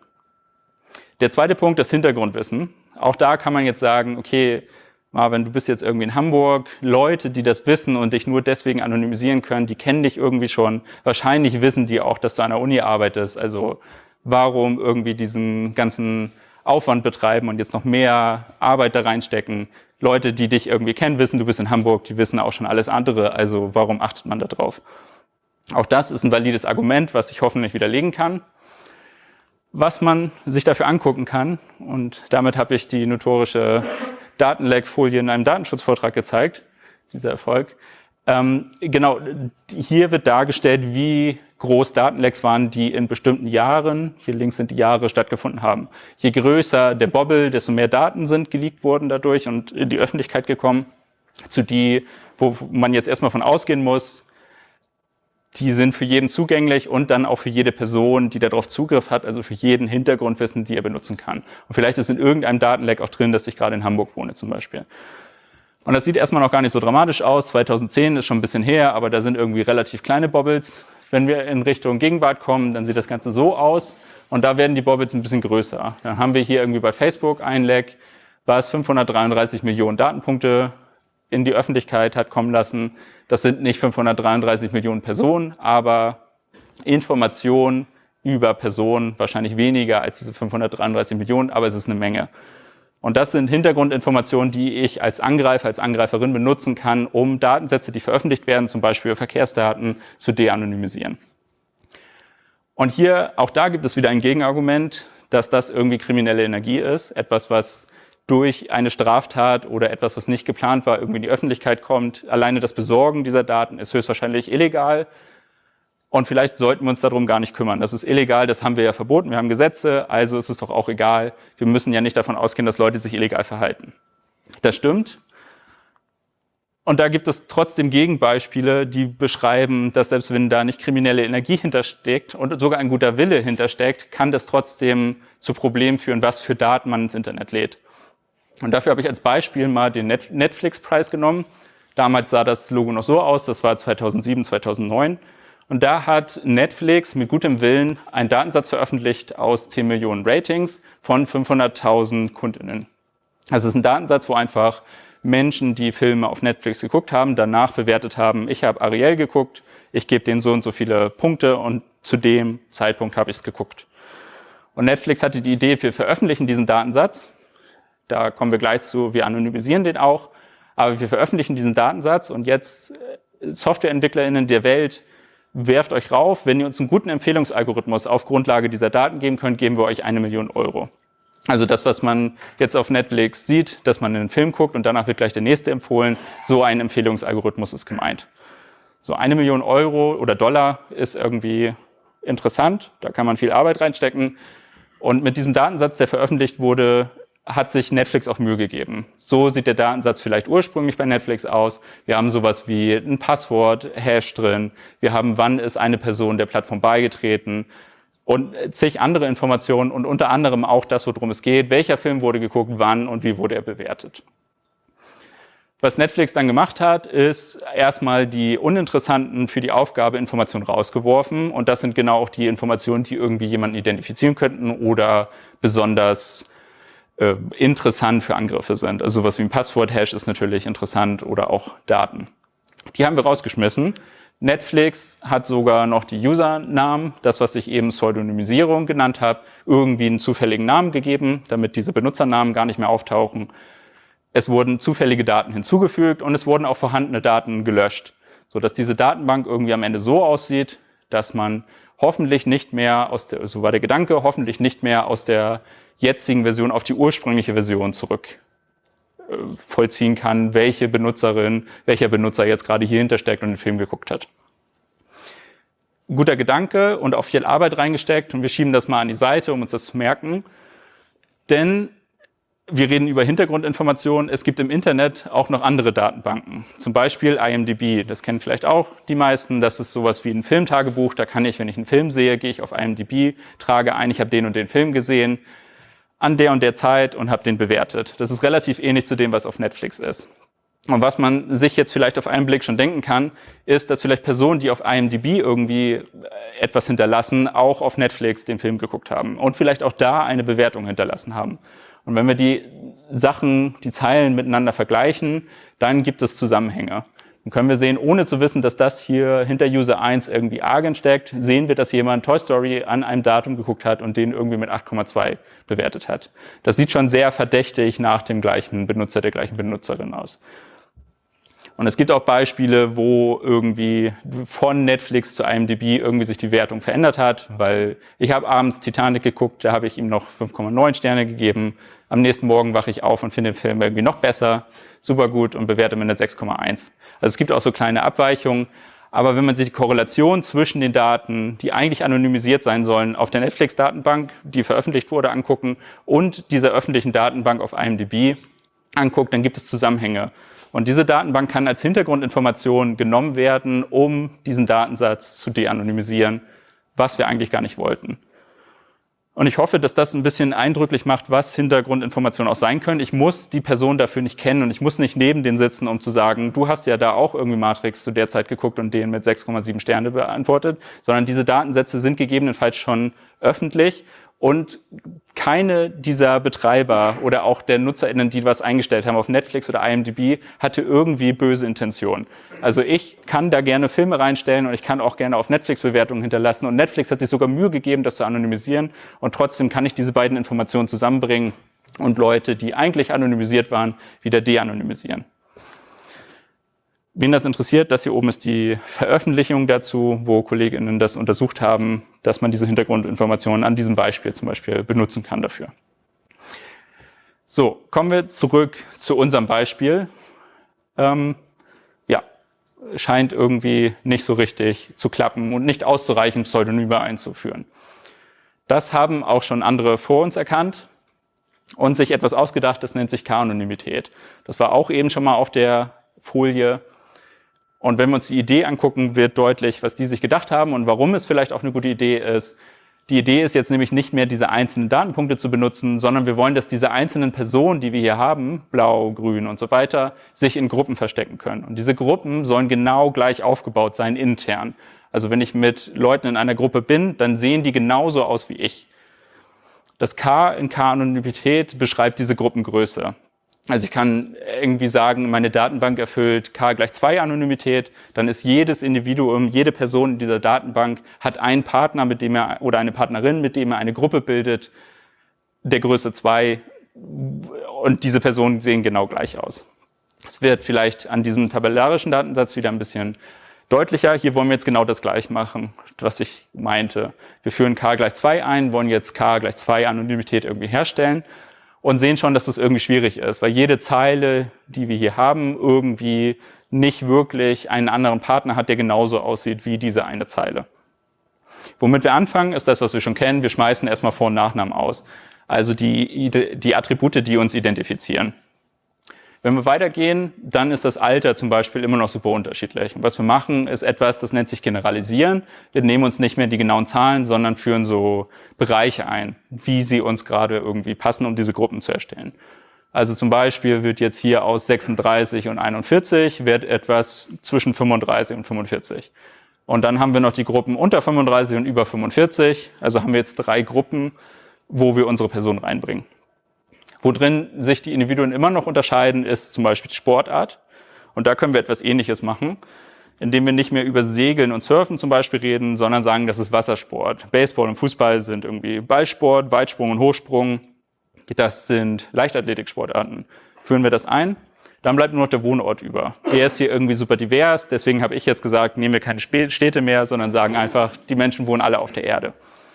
Der zweite Punkt, das Hintergrundwissen. Auch da kann man jetzt sagen, okay, Marvin, du bist jetzt irgendwie in Hamburg, Leute, die das wissen und dich nur deswegen anonymisieren können, die kennen dich irgendwie schon. Wahrscheinlich wissen die auch, dass du an der Uni arbeitest. Also warum irgendwie diesen ganzen Aufwand betreiben und jetzt noch mehr Arbeit da reinstecken? Leute, die dich irgendwie kennen, wissen, du bist in Hamburg, die wissen auch schon alles andere. Also warum achtet man da drauf? Auch das ist ein valides Argument, was ich hoffentlich widerlegen kann. Was man sich dafür angucken kann, und damit habe ich die notorische Datenleck-Folie in einem Datenschutzvortrag gezeigt, dieser Erfolg. Genau, hier wird dargestellt, wie groß Datenlecks waren, die in bestimmten Jahren, hier links sind die Jahre, stattgefunden haben. Je größer der Bobble, desto mehr Daten sind geleakt worden dadurch und in die Öffentlichkeit gekommen, zu die, wo man jetzt erstmal von ausgehen muss, die sind für jeden zugänglich und dann auch für jede Person, die darauf Zugriff hat, also für jeden Hintergrundwissen, die er benutzen kann. Und vielleicht ist in irgendeinem Datenleck auch drin, dass ich gerade in Hamburg wohne zum Beispiel. Und das sieht erstmal noch gar nicht so dramatisch aus. 2010 ist schon ein bisschen her, aber da sind irgendwie relativ kleine Bobbles. Wenn wir in Richtung Gegenwart kommen, dann sieht das Ganze so aus und da werden die Bobbles ein bisschen größer. Dann haben wir hier irgendwie bei Facebook ein Leck, was 533 Millionen Datenpunkte in die Öffentlichkeit hat kommen lassen. Das sind nicht 533 Millionen Personen, aber Informationen über Personen, wahrscheinlich weniger als diese 533 Millionen, aber es ist eine Menge. Und das sind Hintergrundinformationen, die ich als Angreifer, als Angreiferin benutzen kann, um Datensätze, die veröffentlicht werden, zum Beispiel Verkehrsdaten, zu de-anonymisieren. Und hier, auch da gibt es wieder ein Gegenargument, dass das irgendwie kriminelle Energie ist, etwas, was durch eine Straftat oder etwas, was nicht geplant war, irgendwie in die Öffentlichkeit kommt. Alleine das Besorgen dieser Daten ist höchstwahrscheinlich illegal. Und vielleicht sollten wir uns darum gar nicht kümmern. Das ist illegal, das haben wir ja verboten, wir haben Gesetze, also ist es doch auch egal. Wir müssen ja nicht davon ausgehen, dass Leute sich illegal verhalten. Das stimmt. Und da gibt es trotzdem Gegenbeispiele, die beschreiben, dass selbst wenn da nicht kriminelle Energie hintersteckt und sogar ein guter Wille hintersteckt, kann das trotzdem zu Problemen führen, was für Daten man ins Internet lädt. Und dafür habe ich als Beispiel mal den Netflix-Preis genommen. Damals sah das Logo noch so aus, das war 2007, 2009. Und da hat Netflix mit gutem Willen einen Datensatz veröffentlicht aus 10 Millionen Ratings von 500.000 KundInnen. Also es ist ein Datensatz, wo einfach Menschen, die Filme auf Netflix geguckt haben, danach bewertet haben, ich habe Ariel geguckt, ich gebe denen so und so viele Punkte und zu dem Zeitpunkt habe ich es geguckt. Und Netflix hatte die Idee, wir veröffentlichen diesen Datensatz. Da kommen wir gleich zu, wir anonymisieren den auch, aber wir veröffentlichen diesen Datensatz und jetzt SoftwareentwicklerInnen der Welt, werft euch rauf, wenn ihr uns einen guten Empfehlungsalgorithmus auf Grundlage dieser Daten geben könnt, geben wir euch 1 Million Euro. Also das, was man jetzt auf Netflix sieht, dass man einen Film guckt und danach wird gleich der nächste empfohlen, so ein Empfehlungsalgorithmus ist gemeint. So 1 Million Euro oder Dollar ist irgendwie interessant, da kann man viel Arbeit reinstecken. Und mit diesem Datensatz, der veröffentlicht wurde, hat sich Netflix auch Mühe gegeben. So sieht der Datensatz vielleicht ursprünglich bei Netflix aus. Wir haben sowas wie ein Passwort, Hash drin. Wir haben, wann ist eine Person der Plattform beigetreten und zig andere Informationen und unter anderem auch das, worum es geht. Welcher Film wurde geguckt, wann und wie wurde er bewertet. Was Netflix dann gemacht hat, ist erstmal die uninteressanten für die Aufgabe Informationen rausgeworfen. Und das sind genau auch die Informationen, die irgendwie jemanden identifizieren könnten oder besonders interessant für Angriffe sind. Also sowas wie ein Passwort-Hash ist natürlich interessant oder auch Daten. Die haben wir rausgeschmissen. Netflix hat sogar noch die Usernamen, das, was ich eben Pseudonymisierung genannt habe, irgendwie einen zufälligen Namen gegeben, damit diese Benutzernamen gar nicht mehr auftauchen. Es wurden zufällige Daten hinzugefügt und es wurden auch vorhandene Daten gelöscht, sodass diese Datenbank irgendwie am Ende so aussieht, dass man hoffentlich nicht mehr so war der Gedanke, hoffentlich nicht mehr aus der jetzigen Version auf die ursprüngliche Version zurück vollziehen kann, welche Benutzerin, welcher Benutzer jetzt gerade hier hintersteckt und den Film geguckt hat. Guter Gedanke und auch viel Arbeit reingesteckt und wir schieben das mal an die Seite, um uns das zu merken. Denn wir reden über Hintergrundinformationen. Es gibt im Internet auch noch andere Datenbanken. Zum Beispiel IMDb. Das kennen vielleicht auch die meisten. Das ist sowas wie ein Filmtagebuch. Da kann ich, wenn ich einen Film sehe, gehe ich auf IMDb, trage ein, ich habe den und den Film gesehen an der und der Zeit und habe den bewertet. Das ist relativ ähnlich zu dem, was auf Netflix ist. Und was man sich jetzt vielleicht auf einen Blick schon denken kann, ist, dass vielleicht Personen, die auf IMDb irgendwie etwas hinterlassen, auch auf Netflix den Film geguckt haben und vielleicht auch da eine Bewertung hinterlassen haben. Und wenn wir die Sachen, die Zeilen miteinander vergleichen, dann gibt es Zusammenhänge. Dann können wir sehen, ohne zu wissen, dass das hier hinter User 1 irgendwie Argen steckt, sehen wir, dass jemand Toy Story an einem Datum geguckt hat und den irgendwie mit 8,2 bewertet hat. Das sieht schon sehr verdächtig nach dem gleichen Benutzer, der gleichen Benutzerin aus. Und es gibt auch Beispiele, wo irgendwie von Netflix zu IMDb irgendwie sich die Wertung verändert hat, weil ich habe abends Titanic geguckt, da habe ich ihm noch 5,9 Sterne gegeben. Am nächsten Morgen wache ich auf und finde den Film irgendwie noch besser, super gut und bewerte mit einer 6,1. Also es gibt auch so kleine Abweichungen. Aber wenn man sich die Korrelation zwischen den Daten, die eigentlich anonymisiert sein sollen, auf der Netflix-Datenbank, die veröffentlicht wurde, angucken und dieser öffentlichen Datenbank auf IMDb anguckt, dann gibt es Zusammenhänge. Und diese Datenbank kann als Hintergrundinformation genommen werden, um diesen Datensatz zu de-anonymisieren, was wir eigentlich gar nicht wollten. Und ich hoffe, dass das ein bisschen eindrücklich macht, was Hintergrundinformationen auch sein können. Ich muss die Person dafür nicht kennen und ich muss nicht neben denen sitzen, um zu sagen, du hast ja da auch irgendwie Matrix zu der Zeit geguckt und den mit 6,7 Sterne beantwortet, sondern diese Datensätze sind gegebenenfalls schon öffentlich und keine dieser Betreiber oder auch der NutzerInnen, die was eingestellt haben auf Netflix oder IMDb, hatte irgendwie böse Intentionen. Also ich kann da gerne Filme reinstellen und ich kann auch gerne auf Netflix Bewertungen hinterlassen und Netflix hat sich sogar Mühe gegeben, das zu anonymisieren und trotzdem kann ich diese beiden Informationen zusammenbringen und Leute, die eigentlich anonymisiert waren, wieder de-anonymisieren. Wen das interessiert, das hier oben ist die Veröffentlichung dazu, wo KollegInnen das untersucht haben, dass man diese Hintergrundinformationen an diesem Beispiel zum Beispiel benutzen kann dafür. So, kommen wir zurück zu unserem Beispiel. Ja, scheint irgendwie nicht so richtig zu klappen und nicht auszureichend, Pseudonyme einzuführen. Das haben auch schon andere vor uns erkannt und sich etwas ausgedacht, das nennt sich K-Anonymität. Das war auch eben schon mal auf der Folie. Und wenn wir uns die Idee angucken, wird deutlich, was die sich gedacht haben und warum es vielleicht auch eine gute Idee ist. Die Idee ist jetzt nämlich nicht mehr, diese einzelnen Datenpunkte zu benutzen, sondern wir wollen, dass diese einzelnen Personen, die wir hier haben, blau, grün und so weiter, sich in Gruppen verstecken können. Und diese Gruppen sollen genau gleich aufgebaut sein intern. Also wenn ich mit Leuten in einer Gruppe bin, dann sehen die genauso aus wie ich. Das K in K-Anonymität beschreibt diese Gruppengröße. Also ich kann irgendwie sagen, meine Datenbank erfüllt K gleich 2 Anonymität, dann ist jedes Individuum, jede Person in dieser Datenbank hat einen Partner, mit dem er oder eine Partnerin, mit dem er eine Gruppe bildet, der Größe 2 und diese Personen sehen genau gleich aus. Es wird vielleicht an diesem tabellarischen Datensatz wieder ein bisschen deutlicher. Hier wollen wir jetzt genau das gleich machen, was ich meinte. Wir führen K gleich 2 ein, wollen jetzt K gleich 2 Anonymität irgendwie herstellen. Und sehen schon, dass das irgendwie schwierig ist, weil jede Zeile, die wir hier haben, irgendwie nicht wirklich einen anderen Partner hat, der genauso aussieht wie diese eine Zeile. Womit wir anfangen, ist das, was wir schon kennen. Wir schmeißen erstmal Vor- und Nachnamen aus. Also die Attribute, die uns identifizieren. Wenn wir weitergehen, dann ist das Alter zum Beispiel immer noch super unterschiedlich. Und was wir machen, ist etwas, das nennt sich Generalisieren. Wir nehmen uns nicht mehr die genauen Zahlen, sondern führen so Bereiche ein, wie sie uns gerade irgendwie passen, um diese Gruppen zu erstellen. Also zum Beispiel wird jetzt hier aus 36 und 41 wird etwas zwischen 35 und 45. Und dann haben wir noch die Gruppen unter 35 und über 45. Also haben wir jetzt 3 Gruppen, wo wir unsere Person reinbringen. Wo drin sich die Individuen immer noch unterscheiden, ist zum Beispiel die Sportart. Und da können wir etwas Ähnliches machen, indem wir nicht mehr über Segeln und Surfen zum Beispiel reden, sondern sagen, das ist Wassersport. Baseball und Fußball sind irgendwie Ballsport, Weitsprung und Hochsprung. Das sind Leichtathletiksportarten. Führen wir das ein, dann bleibt nur noch der Wohnort über. Der ist hier irgendwie super divers, deswegen habe ich jetzt gesagt, nehmen wir keine Städte mehr, sondern sagen einfach, die Menschen wohnen alle auf der Erde.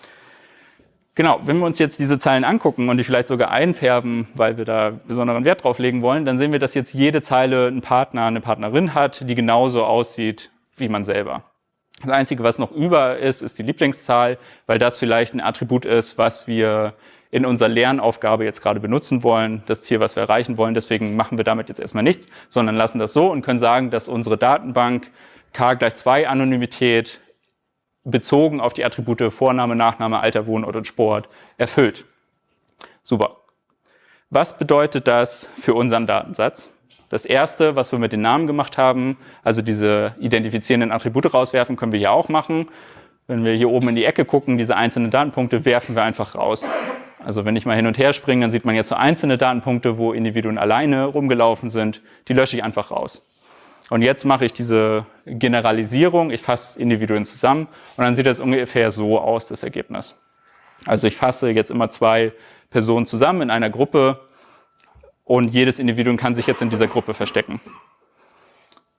Genau, wenn wir uns jetzt diese Zeilen angucken und die vielleicht sogar einfärben, weil wir da besonderen Wert drauf legen wollen, dann sehen wir, dass jetzt jede Zeile einen Partner, eine Partnerin hat, die genauso aussieht wie man selber. Das Einzige, was noch über ist, ist die Lieblingszahl, weil das vielleicht ein Attribut ist, was wir in unserer Lernaufgabe jetzt gerade benutzen wollen, das Ziel, was wir erreichen wollen. Deswegen machen wir damit jetzt erstmal nichts, sondern lassen das so und können sagen, dass unsere Datenbank K gleich 2 Anonymität bezogen auf die Attribute Vorname, Nachname, Alter, Wohnort und Sport erfüllt. Super. Was bedeutet das für unseren Datensatz? Das erste, was wir mit den Namen gemacht haben, also diese identifizierenden Attribute rauswerfen, können wir hier auch machen. Wenn wir hier oben in die Ecke gucken, diese einzelnen Datenpunkte werfen wir einfach raus. Also wenn ich mal hin und her springe, dann sieht man jetzt so einzelne Datenpunkte, wo Individuen alleine rumgelaufen sind. Die lösche ich einfach raus. Und jetzt mache ich diese Generalisierung, ich fasse Individuen zusammen und dann sieht das ungefähr so aus, das Ergebnis. Also ich fasse jetzt immer 2 Personen zusammen in einer Gruppe und jedes Individuum kann sich jetzt in dieser Gruppe verstecken.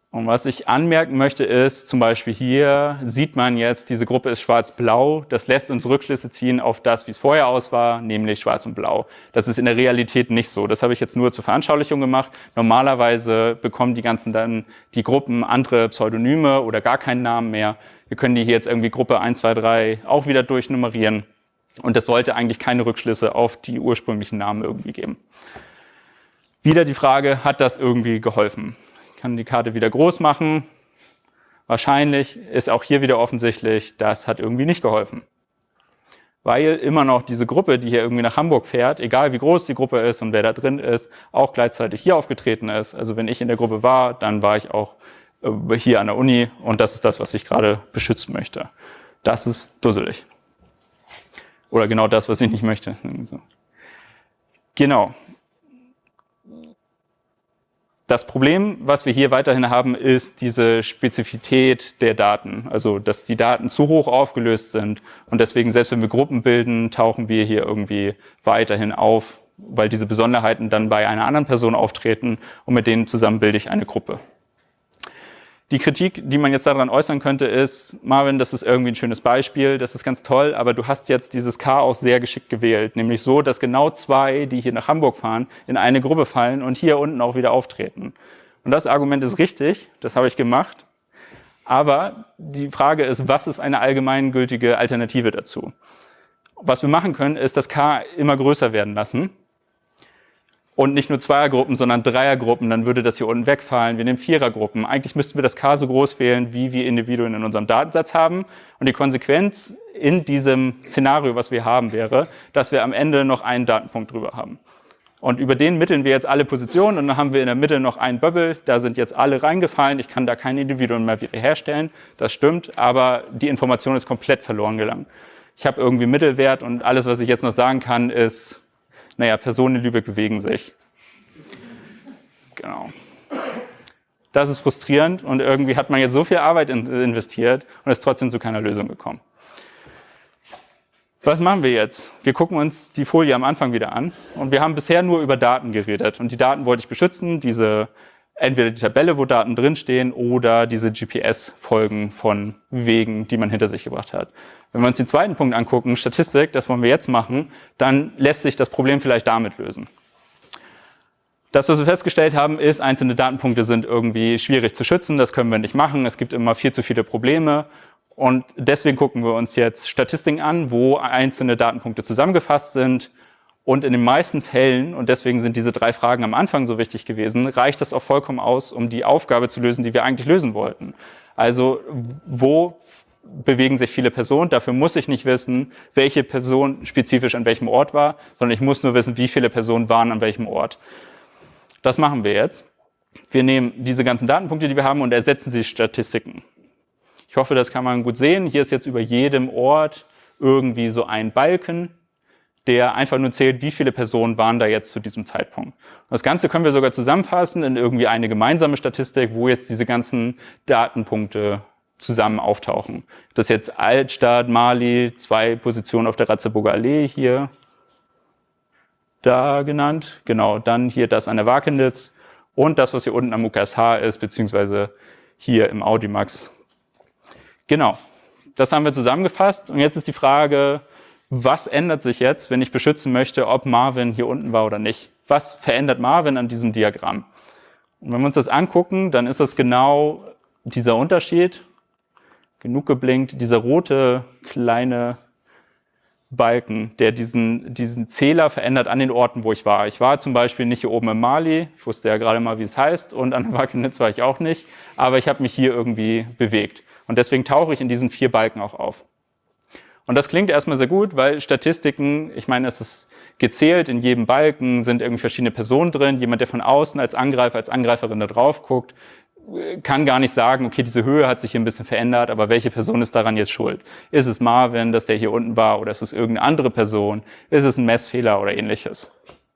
Und was ich anmerken möchte ist, zum Beispiel hier sieht man jetzt, diese Gruppe ist schwarz-blau. Das lässt uns Rückschlüsse ziehen auf das, wie es vorher aus war, nämlich schwarz und blau. Das ist in der Realität nicht so. Das habe ich jetzt nur zur Veranschaulichung gemacht. Normalerweise bekommen die ganzen dann die Gruppen andere Pseudonyme oder gar keinen Namen mehr. Wir können die hier jetzt irgendwie Gruppe 1, 2, 3 auch wieder durchnummerieren. Und das sollte eigentlich keine Rückschlüsse auf die ursprünglichen Namen irgendwie geben. Wieder die Frage, hat das irgendwie geholfen? Ich kann die Karte wieder groß machen. Wahrscheinlich ist auch hier wieder offensichtlich, das hat irgendwie nicht geholfen. Weil immer noch diese Gruppe, die hier irgendwie nach Hamburg fährt, egal wie groß die Gruppe ist und wer da drin ist, auch gleichzeitig hier aufgetreten ist. Also wenn ich in der Gruppe war, dann war ich auch hier an der Uni und das ist das, was ich gerade beschützen möchte. Das ist dusselig. Oder genau das, was ich nicht möchte. Genau. Das Problem, was wir hier weiterhin haben, ist diese Spezifität der Daten. Also, dass die Daten zu hoch aufgelöst sind und deswegen, selbst wenn wir Gruppen bilden, tauchen wir hier irgendwie weiterhin auf, weil diese Besonderheiten dann bei einer anderen Person auftreten und mit denen zusammen bilde ich eine Gruppe. Die Kritik, die man jetzt daran äußern könnte, ist, Marvin, das ist irgendwie ein schönes Beispiel, das ist ganz toll, aber du hast jetzt dieses K auch sehr geschickt gewählt, nämlich so, dass genau 2, die hier nach Hamburg fahren, in eine Gruppe fallen und hier unten auch wieder auftreten. Und das Argument ist richtig, das habe ich gemacht, aber die Frage ist, was ist eine allgemeingültige Alternative dazu? Was wir machen können, ist das K immer größer werden lassen. Und nicht nur Zweiergruppen, sondern Dreiergruppen, dann würde das hier unten wegfallen. Wir nehmen Vierergruppen. Eigentlich müssten wir das K so groß wählen, wie wir Individuen in unserem Datensatz haben. Und die Konsequenz in diesem Szenario, was wir haben, wäre, dass wir am Ende noch einen Datenpunkt drüber haben. Und über den mitteln wir jetzt alle Positionen und dann haben wir in der Mitte noch einen Bubble. Da sind jetzt alle reingefallen. Ich kann da kein Individuum mehr wieder herstellen. Das stimmt, aber die Information ist komplett verloren gegangen. Ich habe irgendwie Mittelwert und alles, was ich jetzt noch sagen kann, ist, naja, Personen in Lübeck bewegen sich. Genau. Das ist frustrierend und irgendwie hat man jetzt so viel Arbeit investiert und ist trotzdem zu keiner Lösung gekommen. Was machen wir jetzt? Wir gucken uns die Folie am Anfang wieder an und wir haben bisher nur über Daten geredet und die Daten wollte ich beschützen, entweder die Tabelle, wo Daten drinstehen oder diese GPS-Folgen von Wegen, die man hinter sich gebracht hat. Wenn wir uns den zweiten Punkt angucken, Statistik, das wollen wir jetzt machen, dann lässt sich das Problem vielleicht damit lösen. Das, was wir festgestellt haben, ist, einzelne Datenpunkte sind irgendwie schwierig zu schützen, das können wir nicht machen, es gibt immer viel zu viele Probleme und deswegen gucken wir uns jetzt Statistiken an, wo einzelne Datenpunkte zusammengefasst sind und in den meisten Fällen, und deswegen sind diese 3 Fragen am Anfang so wichtig gewesen, reicht das auch vollkommen aus, um die Aufgabe zu lösen, die wir eigentlich lösen wollten. Also, wo bewegen sich viele Personen. Dafür muss ich nicht wissen, welche Person spezifisch an welchem Ort war, sondern ich muss nur wissen, wie viele Personen waren an welchem Ort. Das machen wir jetzt. Wir nehmen diese ganzen Datenpunkte, die wir haben, und ersetzen sie Statistiken. Ich hoffe, das kann man gut sehen. Hier ist jetzt über jedem Ort irgendwie so ein Balken, der einfach nur zählt, wie viele Personen waren da jetzt zu diesem Zeitpunkt. Und das Ganze können wir sogar zusammenfassen in irgendwie eine gemeinsame Statistik, wo jetzt diese ganzen Datenpunkte zusammen auftauchen. Das ist jetzt Altstadt, Mali, 2 Positionen auf der Ratzeburger Allee hier, da genannt. Genau, dann hier das an der Wakenitz und das, was hier unten am UKSH ist, beziehungsweise hier im Audimax. Genau, das haben wir zusammengefasst und jetzt ist die Frage, was ändert sich jetzt, wenn ich beschützen möchte, ob Marvin hier unten war oder nicht? Was verändert Marvin an diesem Diagramm? Und wenn wir uns das angucken, dann ist das genau dieser Unterschied. Genug geblinkt, dieser rote kleine Balken, der diesen Zähler verändert an den Orten, wo ich war. Ich war zum Beispiel nicht hier oben im Mali, ich wusste ja gerade mal, wie es heißt, und an der Wakenitz war ich auch nicht, aber ich habe mich hier irgendwie bewegt. Und deswegen tauche ich in diesen 4 Balken auch auf. Und das klingt erstmal sehr gut, weil Statistiken, ich meine, es ist gezählt, in jedem Balken sind irgendwie verschiedene Personen drin. Jemand, der von außen als Angreifer, als Angreiferin da drauf guckt, kann gar nicht sagen, okay, diese Höhe hat sich hier ein bisschen verändert, aber welche Person ist daran jetzt schuld? Ist es Marvin, dass der hier unten war, oder ist es irgendeine andere Person? Ist es ein Messfehler oder ähnliches?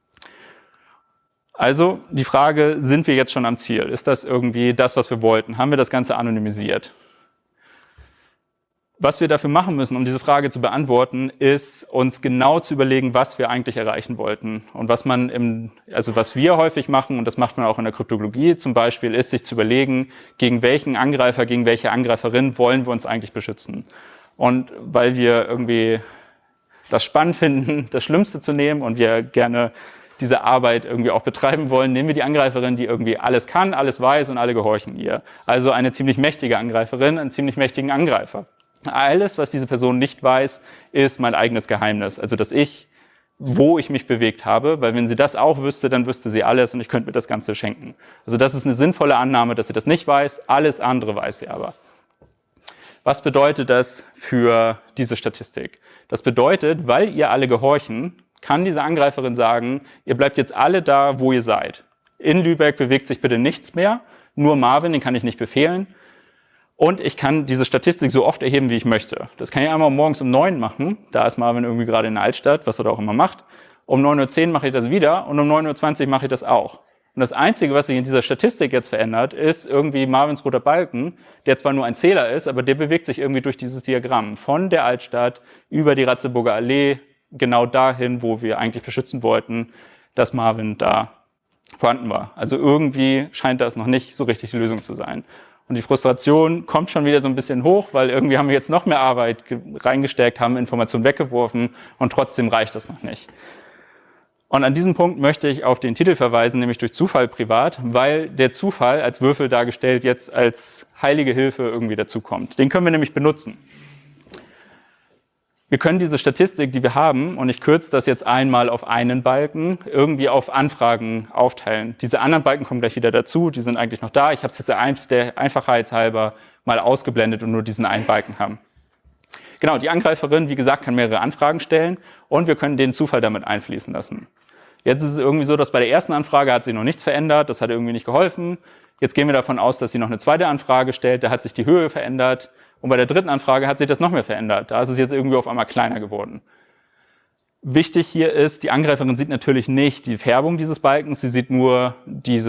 Also die Frage, sind wir jetzt schon am Ziel? Ist das irgendwie das, was wir wollten? Haben wir das Ganze anonymisiert? Was wir dafür machen müssen, um diese Frage zu beantworten, ist uns genau zu überlegen, was wir eigentlich erreichen wollten. Und was was wir häufig machen, und das macht man auch in der Kryptologie zum Beispiel, ist sich zu überlegen, gegen welchen Angreifer, gegen welche Angreiferin wollen wir uns eigentlich beschützen. Und weil wir irgendwie das spannend finden, das Schlimmste zu nehmen und wir gerne diese Arbeit irgendwie auch betreiben wollen, nehmen wir die Angreiferin, die irgendwie alles kann, alles weiß und alle gehorchen ihr. Also eine ziemlich mächtige Angreiferin, einen ziemlich mächtigen Angreifer. Alles, was diese Person nicht weiß, ist mein eigenes Geheimnis. Also wo ich mich bewegt habe, weil wenn sie das auch wüsste, dann wüsste sie alles und ich könnte mir das Ganze schenken. Also das ist eine sinnvolle Annahme, dass sie das nicht weiß, alles andere weiß sie aber. Was bedeutet das für diese Statistik? Das bedeutet, weil ihr alle gehorchen, kann diese Angreiferin sagen, ihr bleibt jetzt alle da, wo ihr seid. In Lübeck bewegt sich bitte nichts mehr, nur Marvin, den kann ich nicht befehlen. Und ich kann diese Statistik so oft erheben, wie ich möchte. Das kann ich einmal morgens um 9 machen, da ist Marvin irgendwie gerade in der Altstadt, was er da auch immer macht. Um 9:10 Uhr mache ich das wieder und um 9:20 Uhr mache ich das auch. Und das Einzige, was sich in dieser Statistik jetzt verändert, ist irgendwie Marvins roter Balken, der zwar nur ein Zähler ist, aber der bewegt sich irgendwie durch dieses Diagramm. Von der Altstadt über die Ratzeburger Allee, genau dahin, wo wir eigentlich beschützen wollten, dass Marvin da vorhanden war. Also irgendwie scheint das noch nicht so richtig die Lösung zu sein. Und die Frustration kommt schon wieder so ein bisschen hoch, weil irgendwie haben wir jetzt noch mehr Arbeit reingesteckt, haben Informationen weggeworfen und trotzdem reicht das noch nicht. Und an diesem Punkt möchte ich auf den Titel verweisen, nämlich durch Zufall privat, weil der Zufall als Würfel dargestellt jetzt als heilige Hilfe irgendwie dazukommt. Den können wir nämlich benutzen. Wir können diese Statistik, die wir haben, und ich kürze das jetzt einmal auf einen Balken, irgendwie auf Anfragen aufteilen. Diese anderen Balken kommen gleich wieder dazu, die sind eigentlich noch da. Ich habe es jetzt der Einfachheit halber mal ausgeblendet und nur diesen einen Balken haben. Genau, die Angreiferin, wie gesagt, kann mehrere Anfragen stellen und wir können den Zufall damit einfließen lassen. Jetzt ist es irgendwie so, dass bei der ersten Anfrage hat sich noch nichts verändert, das hat irgendwie nicht geholfen. Jetzt gehen wir davon aus, dass sie noch eine zweite Anfrage stellt, da hat sich die Höhe verändert. Und bei der dritten Anfrage hat sich das noch mehr verändert. Da ist es jetzt irgendwie auf einmal kleiner geworden. Wichtig hier ist, die Angreiferin sieht natürlich nicht die Färbung dieses Balkens, sie sieht nur die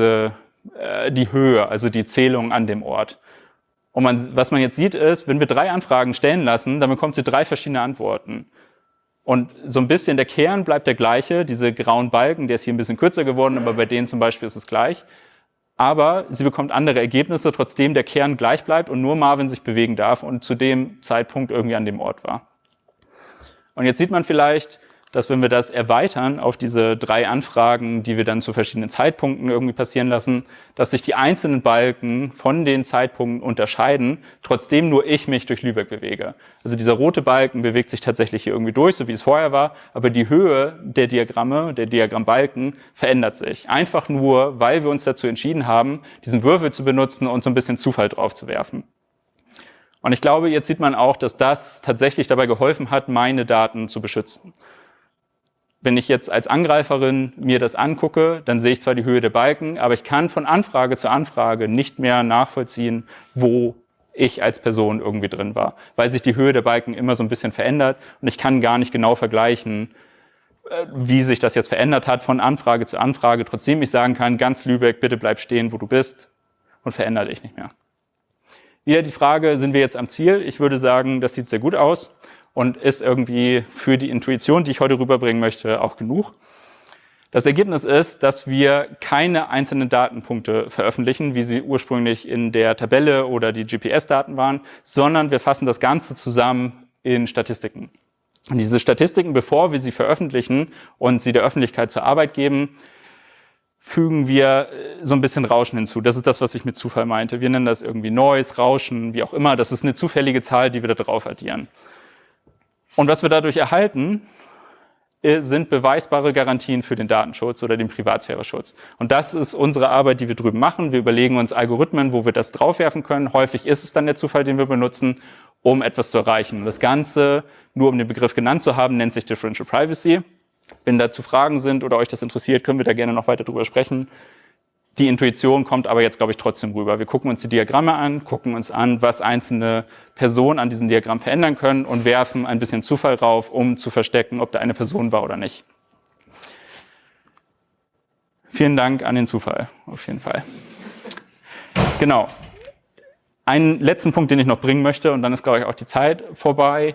Höhe, also die Zählung an dem Ort. Und was man jetzt sieht ist, wenn wir 3 Anfragen stellen lassen, dann bekommt sie 3 verschiedene Antworten. Und so ein bisschen der Kern bleibt der gleiche, diese grauen Balken, der ist hier ein bisschen kürzer geworden, aber bei denen zum Beispiel ist es gleich. Aber sie bekommt andere Ergebnisse, trotzdem der Kern gleich bleibt und nur Marvin sich bewegen darf und zu dem Zeitpunkt irgendwie an dem Ort war. Und jetzt sieht man vielleicht, dass wenn wir das erweitern auf diese 3 Anfragen, die wir dann zu verschiedenen Zeitpunkten irgendwie passieren lassen, dass sich die einzelnen Balken von den Zeitpunkten unterscheiden, trotzdem nur ich mich durch Lübeck bewege. Also dieser rote Balken bewegt sich tatsächlich hier irgendwie durch, so wie es vorher war, aber die Höhe der Diagramme, der Diagrammbalken verändert sich. Einfach nur, weil wir uns dazu entschieden haben, diesen Würfel zu benutzen und so ein bisschen Zufall drauf zu werfen. Und ich glaube, jetzt sieht man auch, dass das tatsächlich dabei geholfen hat, meine Daten zu beschützen. Wenn ich jetzt als Angreiferin mir das angucke, dann sehe ich zwar die Höhe der Balken, aber ich kann von Anfrage zu Anfrage nicht mehr nachvollziehen, wo ich als Person irgendwie drin war, weil sich die Höhe der Balken immer so ein bisschen verändert und ich kann gar nicht genau vergleichen, wie sich das jetzt verändert hat von Anfrage zu Anfrage, trotzdem ich sagen kann, ganz Lübeck, bitte bleib stehen, wo du bist und verändere dich nicht mehr. Wieder die Frage, sind wir jetzt am Ziel? Ich würde sagen, das sieht sehr gut aus. Und ist irgendwie für die Intuition, die ich heute rüberbringen möchte, auch genug. Das Ergebnis ist, dass wir keine einzelnen Datenpunkte veröffentlichen, wie sie ursprünglich in der Tabelle oder die GPS-Daten waren, sondern wir fassen das Ganze zusammen in Statistiken. Und diese Statistiken, bevor wir sie veröffentlichen und sie der Öffentlichkeit zur Arbeit geben, fügen wir so ein bisschen Rauschen hinzu. Das ist das, was ich mit Zufall meinte. Wir nennen das irgendwie Noise, Rauschen, wie auch immer. Das ist eine zufällige Zahl, die wir da drauf addieren. Und was wir dadurch erhalten, sind beweisbare Garantien für den Datenschutz oder den Privatsphäreschutz. Und das ist unsere Arbeit, die wir drüben machen. Wir überlegen uns Algorithmen, wo wir das draufwerfen können. Häufig ist es dann der Zufall, den wir benutzen, um etwas zu erreichen. Und das Ganze, nur um den Begriff genannt zu haben, nennt sich Differential Privacy. Wenn dazu Fragen sind oder euch das interessiert, können wir da gerne noch weiter drüber sprechen. Die Intuition kommt aber jetzt, glaube ich, trotzdem rüber. Wir gucken uns die Diagramme an, gucken uns an, was einzelne Personen an diesem Diagramm verändern können und werfen ein bisschen Zufall rauf, um zu verstecken, ob da eine Person war oder nicht. Vielen Dank an den Zufall, auf jeden Fall. Genau. einen letzten Punkt, den ich noch bringen möchte, und dann ist, glaube ich, auch die Zeit vorbei.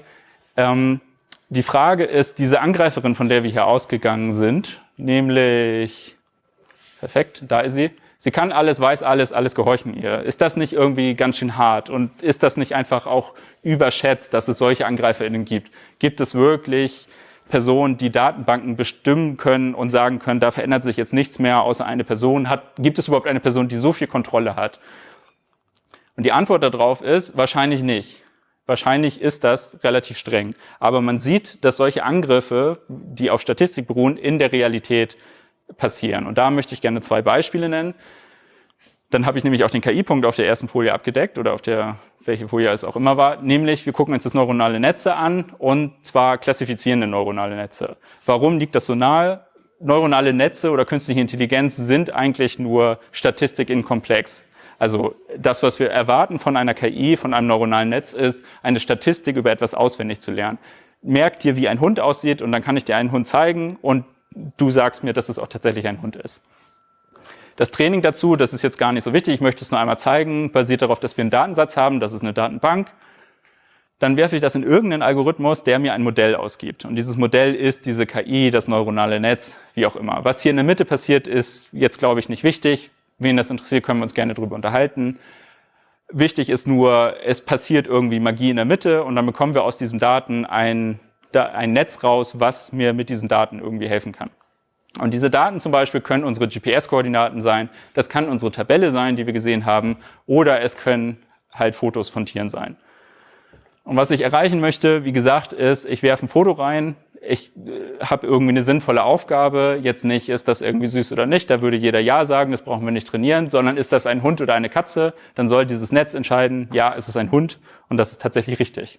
Die Frage ist, diese Angreiferin, von der wir hier ausgegangen sind, nämlich, perfekt, da ist sie, sie kann alles, weiß alles, alles gehorchen ihr. Ist das nicht irgendwie ganz schön hart? Und ist das nicht einfach auch überschätzt, dass es solche AngreiferInnen gibt? Gibt es wirklich Personen, die Datenbanken bestimmen können und sagen können, da verändert sich jetzt nichts mehr außer eine Person? Gibt es überhaupt eine Person, die so viel Kontrolle hat? Und die Antwort darauf ist, wahrscheinlich nicht. Wahrscheinlich ist das relativ streng. Aber man sieht, dass solche Angriffe, die auf Statistik beruhen, in der Realität passieren. Und da möchte ich gerne 2 Beispiele nennen. Dann habe ich nämlich auch den KI-Punkt auf der ersten Folie abgedeckt oder auf der, welche Folie es auch immer war. Nämlich, wir gucken uns das neuronale Netze an und zwar klassifizierende neuronale Netze. Warum liegt das so nahe? Neuronale Netze oder künstliche Intelligenz sind eigentlich nur Statistik in komplex. Also das, was wir erwarten von einer KI, von einem neuronalen Netz, ist, eine Statistik über etwas auswendig zu lernen. Merk dir, wie ein Hund aussieht und dann kann ich dir einen Hund zeigen und du sagst mir, dass es auch tatsächlich ein Hund ist. Das Training dazu, das ist jetzt gar nicht so wichtig, ich möchte es nur einmal zeigen, basiert darauf, dass wir einen Datensatz haben, das ist eine Datenbank. Dann werfe ich das in irgendeinen Algorithmus, der mir ein Modell ausgibt. Und dieses Modell ist diese KI, das neuronale Netz, wie auch immer. Was hier in der Mitte passiert, ist jetzt, glaube ich, nicht wichtig. Wen das interessiert, können wir uns gerne darüber unterhalten. Wichtig ist nur, es passiert irgendwie Magie in der Mitte und dann bekommen wir aus diesen Daten ein Netz raus, was mir mit diesen Daten irgendwie helfen kann. Und diese Daten zum Beispiel können unsere GPS-Koordinaten sein, das kann unsere Tabelle sein, die wir gesehen haben, oder es können halt Fotos von Tieren sein. Und was ich erreichen möchte, wie gesagt, ist, ich werfe ein Foto rein, ich habe irgendwie eine sinnvolle Aufgabe, jetzt nicht, ist das irgendwie süß oder nicht, da würde jeder Ja sagen, das brauchen wir nicht trainieren, sondern ist das ein Hund oder eine Katze, dann soll dieses Netz entscheiden, ja, es ist ein Hund und das ist tatsächlich richtig.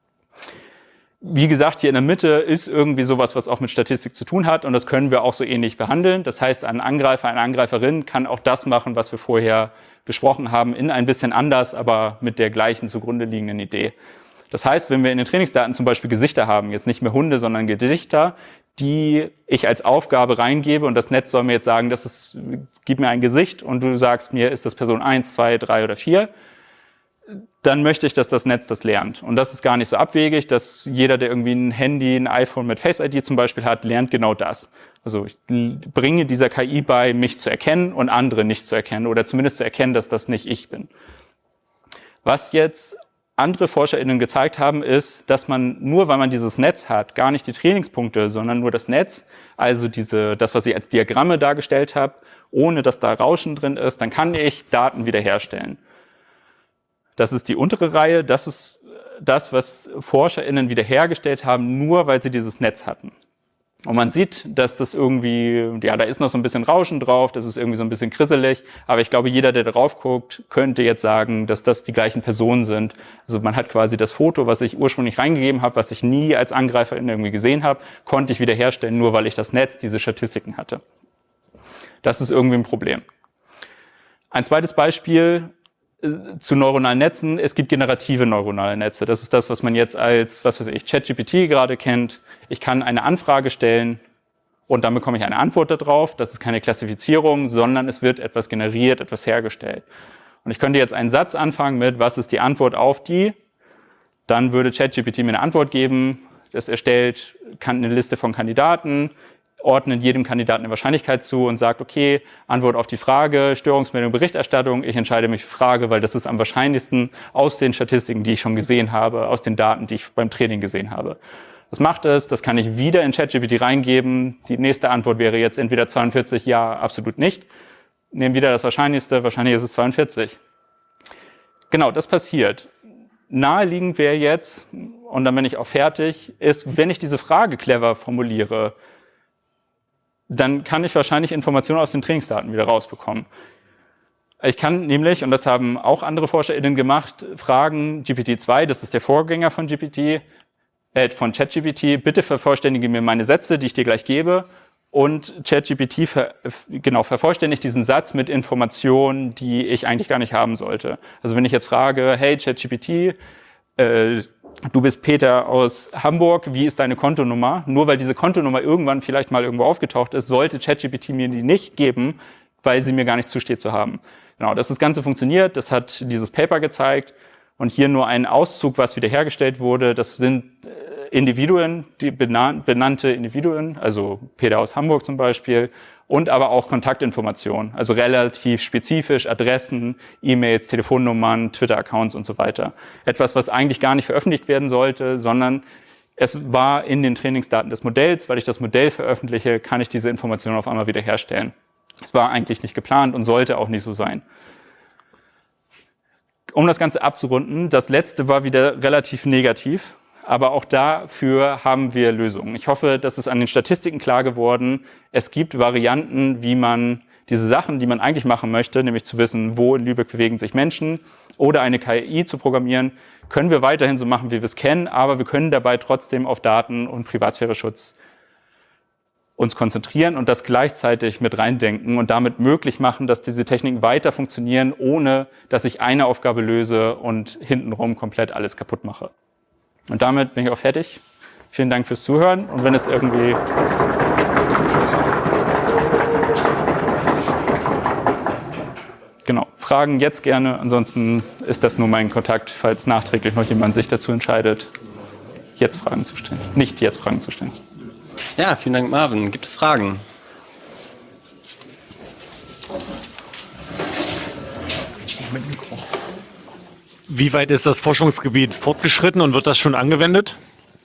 Wie gesagt, hier in der Mitte ist irgendwie sowas, was auch mit Statistik zu tun hat und das können wir auch so ähnlich behandeln. Das heißt, ein Angreifer, eine Angreiferin kann auch das machen, was wir vorher besprochen haben, in ein bisschen anders, aber mit der gleichen zugrunde liegenden Idee. Das heißt, wenn wir in den Trainingsdaten zum Beispiel Gesichter haben, jetzt nicht mehr Hunde, sondern Gesichter, die ich als Aufgabe reingebe und das Netz soll mir jetzt sagen, gib mir ein Gesicht und du sagst mir, ist das Person 1, 2, 3 oder 4, dann möchte ich, dass das Netz das lernt. Und das ist gar nicht so abwegig, dass jeder, der irgendwie ein Handy, ein iPhone mit Face ID zum Beispiel hat, lernt genau das. Also ich bringe dieser KI bei, mich zu erkennen und andere nicht zu erkennen oder zumindest zu erkennen, dass das nicht ich bin. Was jetzt andere ForscherInnen gezeigt haben, ist, dass man nur, weil man dieses Netz hat, gar nicht die Trainingspunkte, sondern nur das Netz, also das, was ich als Diagramme dargestellt habe, ohne dass da Rauschen drin ist, dann kann ich Daten wiederherstellen. Das ist die untere Reihe, das ist das, was ForscherInnen wiederhergestellt haben, nur weil sie dieses Netz hatten. Und man sieht, dass das irgendwie, ja, da ist noch so ein bisschen Rauschen drauf, das ist irgendwie so ein bisschen krisselig, aber ich glaube, jeder, der drauf guckt, könnte jetzt sagen, dass das die gleichen Personen sind. Also man hat quasi das Foto, was ich ursprünglich reingegeben habe, was ich nie als Angreiferin irgendwie gesehen habe, konnte ich wiederherstellen, nur weil ich das Netz, diese Statistiken hatte. Das ist irgendwie ein Problem. Ein zweites Beispiel zu neuronalen Netzen, es gibt generative neuronale Netze. Das ist das, was man jetzt als, was weiß ich, ChatGPT gerade kennt. Ich kann eine Anfrage stellen und dann bekomme ich eine Antwort darauf. Das ist keine Klassifizierung, sondern es wird etwas generiert, etwas hergestellt. Und ich könnte jetzt einen Satz anfangen mit, was ist die Antwort auf die? Dann würde ChatGPT mir eine Antwort geben. Das erstellt eine Liste von Kandidaten, ordnet jedem Kandidaten eine Wahrscheinlichkeit zu und sagt, okay, Antwort auf die Frage, Störungsmeldung, Berichterstattung, ich entscheide mich für Frage, weil das ist am wahrscheinlichsten aus den Statistiken, die ich schon gesehen habe, aus den Daten, die ich beim Training gesehen habe. Was macht es? Das kann ich wieder in ChatGPT reingeben. Die nächste Antwort wäre jetzt entweder 42, ja, absolut nicht. Nehmen wieder das Wahrscheinlichste, wahrscheinlich ist es 42. Genau, das passiert. Naheliegend wäre jetzt, und dann bin ich auch fertig, ist, wenn ich diese Frage clever formuliere, dann kann ich wahrscheinlich Informationen aus den Trainingsdaten wieder rausbekommen. Ich kann nämlich, und das haben auch andere ForscherInnen gemacht, fragen GPT-2, das ist der Vorgänger von ChatGPT, bitte vervollständige mir meine Sätze, die ich dir gleich gebe. Und ChatGPT vervollständigt diesen Satz mit Informationen, die ich eigentlich gar nicht haben sollte. Also wenn ich jetzt frage, hey ChatGPT, du bist Peter aus Hamburg, wie ist deine Kontonummer? Nur weil diese Kontonummer irgendwann vielleicht mal irgendwo aufgetaucht ist, sollte ChatGPT mir die nicht geben, weil sie mir gar nicht zusteht zu haben. Genau, dass das Ganze funktioniert, das hat dieses Paper gezeigt. Und hier nur ein Auszug, was wiederhergestellt wurde. Das sind Individuen, die benannte Individuen, also Peter aus Hamburg zum Beispiel, und aber auch Kontaktinformationen, also relativ spezifisch, Adressen, E-Mails, Telefonnummern, Twitter-Accounts und so weiter. Etwas, was eigentlich gar nicht veröffentlicht werden sollte, sondern es war in den Trainingsdaten des Modells. Weil ich das Modell veröffentliche, kann ich diese Informationen auf einmal wiederherstellen. Es war eigentlich nicht geplant und sollte auch nicht so sein. Um das Ganze abzurunden, das letzte war wieder relativ negativ, aber auch dafür haben wir Lösungen. Ich hoffe, das ist an den Statistiken klar geworden. Es gibt Varianten, wie man diese Sachen, die man eigentlich machen möchte, nämlich zu wissen, wo in Lübeck bewegen sich Menschen oder eine KI zu programmieren, können wir weiterhin so machen, wie wir es kennen, aber wir können dabei trotzdem auf Daten- und Privatsphäreschutz uns konzentrieren und das gleichzeitig mit reindenken und damit möglich machen, dass diese Techniken weiter funktionieren, ohne dass ich eine Aufgabe löse und hintenrum komplett alles kaputt mache. Und damit bin ich auch fertig. Vielen Dank fürs Zuhören und wenn es irgendwie... Genau, Fragen jetzt gerne, ansonsten ist das nur mein Kontakt, falls nachträglich noch jemand sich dazu entscheidet, jetzt Fragen zu stellen. Nicht jetzt Fragen zu stellen. Ja, vielen Dank, Marvin. Gibt es Fragen? Wie weit ist das Forschungsgebiet fortgeschritten und wird das schon angewendet?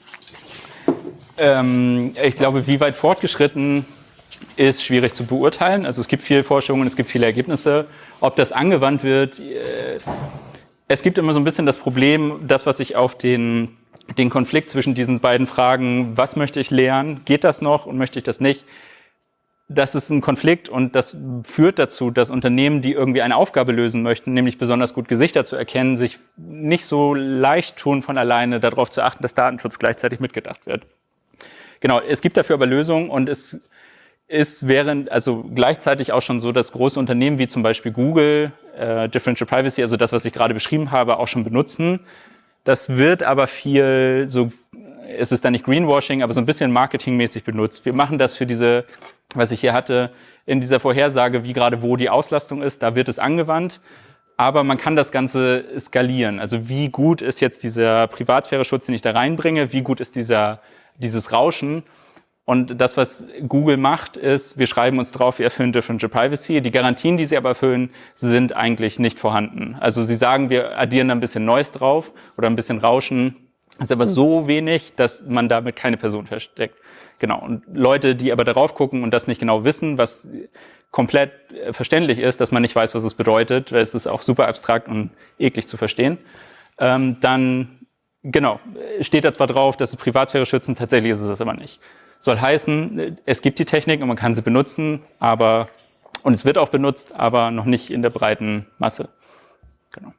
Ich glaube, wie weit fortgeschritten ist schwierig zu beurteilen. Also es gibt viel Forschung und es gibt viele Ergebnisse. Ob das angewandt wird, es gibt immer so ein bisschen das Problem, das, was ich auf den Konflikt zwischen diesen beiden Fragen, was möchte ich lernen, geht das noch und möchte ich das nicht, das ist ein Konflikt und das führt dazu, dass Unternehmen, die irgendwie eine Aufgabe lösen möchten, nämlich besonders gut Gesichter zu erkennen, sich nicht so leicht tun, von alleine darauf zu achten, dass Datenschutz gleichzeitig mitgedacht wird. Genau, es gibt dafür aber Lösungen und es ist also gleichzeitig auch schon so, dass große Unternehmen wie zum Beispiel Google, Differential Privacy, also das, was ich gerade beschrieben habe, auch schon benutzen. Das wird aber viel so, es ist dann nicht Greenwashing, aber so ein bisschen marketingmäßig benutzt. Wir machen das für diese, was ich hier hatte, in dieser Vorhersage, wie gerade wo die Auslastung ist, da wird es angewandt. Aber man kann das Ganze skalieren. Also wie gut ist jetzt dieser Privatsphäre-Schutz, den ich da reinbringe? Wie gut ist dieses Rauschen? Und das, was Google macht, ist, wir schreiben uns drauf, wir erfüllen Differential Privacy. Die Garantien, die sie aber erfüllen, sind eigentlich nicht vorhanden. Also sie sagen, wir addieren da ein bisschen Noise drauf oder ein bisschen Rauschen. Das ist aber so wenig, dass man damit keine Person versteckt. Genau. Und Leute, die aber darauf gucken und das nicht genau wissen, was komplett verständlich ist, dass man nicht weiß, was es bedeutet, weil es ist auch super abstrakt und eklig zu verstehen, dann, genau, steht da zwar drauf, dass es Privatsphäre schützen, tatsächlich ist es das aber nicht. Soll heißen, es gibt die Technik und man kann sie benutzen, und es wird auch benutzt, aber noch nicht in der breiten Masse. Genau.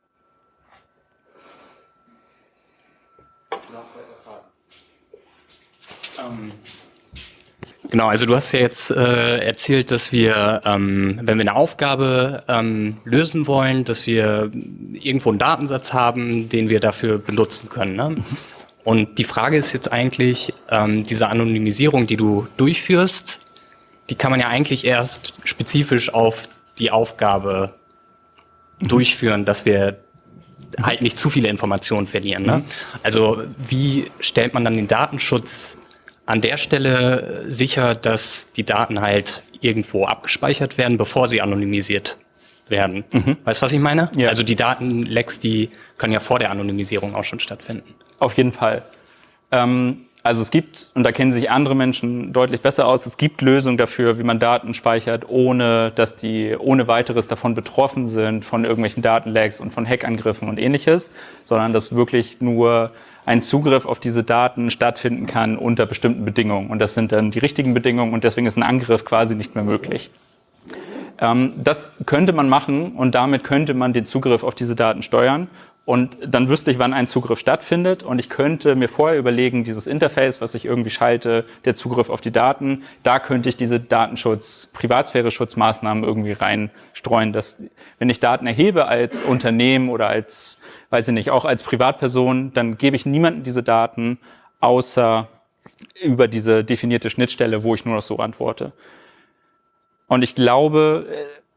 Genau, also du hast ja jetzt erzählt, dass wir, wenn wir eine Aufgabe lösen wollen, dass wir irgendwo einen Datensatz haben, den wir dafür benutzen können. Ne? Und die Frage ist jetzt eigentlich, diese Anonymisierung, die du durchführst, die kann man ja eigentlich erst spezifisch auf die Aufgabe durchführen, dass wir halt nicht zu viele Informationen verlieren. Ne? Also wie stellt man dann den Datenschutz an der Stelle sicher, dass die Daten halt irgendwo abgespeichert werden, bevor sie anonymisiert werden? Weißt du, was ich meine? Ja. Also die Datenlecks, die können ja vor der Anonymisierung auch schon stattfinden. Auf jeden Fall. Also es gibt, und da kennen sich andere Menschen deutlich besser aus, es gibt Lösungen dafür, wie man Daten speichert, ohne dass die ohne weiteres davon betroffen sind, von irgendwelchen Datenlecks und von Hackangriffen und ähnliches, sondern dass wirklich nur ein Zugriff auf diese Daten stattfinden kann unter bestimmten Bedingungen. Und das sind dann die richtigen Bedingungen und deswegen ist ein Angriff quasi nicht mehr möglich. Das könnte man machen und damit könnte man den Zugriff auf diese Daten steuern. Und dann wüsste ich, wann ein Zugriff stattfindet und ich könnte mir vorher überlegen, dieses Interface, was ich irgendwie schalte, der Zugriff auf die Daten, da könnte ich diese Privatsphäre-Schutzmaßnahmen irgendwie reinstreuen, dass wenn ich Daten erhebe als Unternehmen oder als, weiß ich nicht, auch als Privatperson, dann gebe ich niemandem diese Daten, außer über diese definierte Schnittstelle, wo ich nur noch so antworte. Und ich glaube,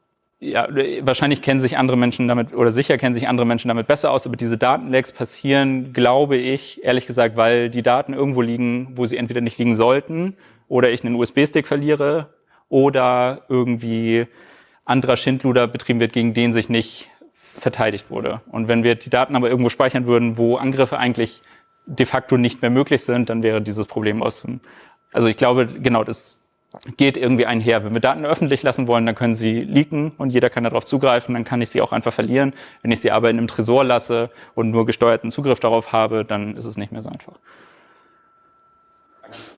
ja, wahrscheinlich kennen sich andere Menschen damit, oder sicher kennen sich andere Menschen damit besser aus, aber diese Datenlecks passieren, glaube ich, ehrlich gesagt, weil die Daten irgendwo liegen, wo sie entweder nicht liegen sollten, oder ich einen USB-Stick verliere, oder irgendwie anderer Schindluder betrieben wird, gegen den sich nicht verteidigt wurde. Und wenn wir die Daten aber irgendwo speichern würden, wo Angriffe eigentlich de facto nicht mehr möglich sind, dann wäre dieses Problem also ich glaube, genau, das geht irgendwie einher. Wenn wir Daten öffentlich lassen wollen, dann können sie leaken und jeder kann darauf zugreifen, dann kann ich sie auch einfach verlieren. Wenn ich sie aber in einem Tresor lasse und nur gesteuerten Zugriff darauf habe, dann ist es nicht mehr so einfach.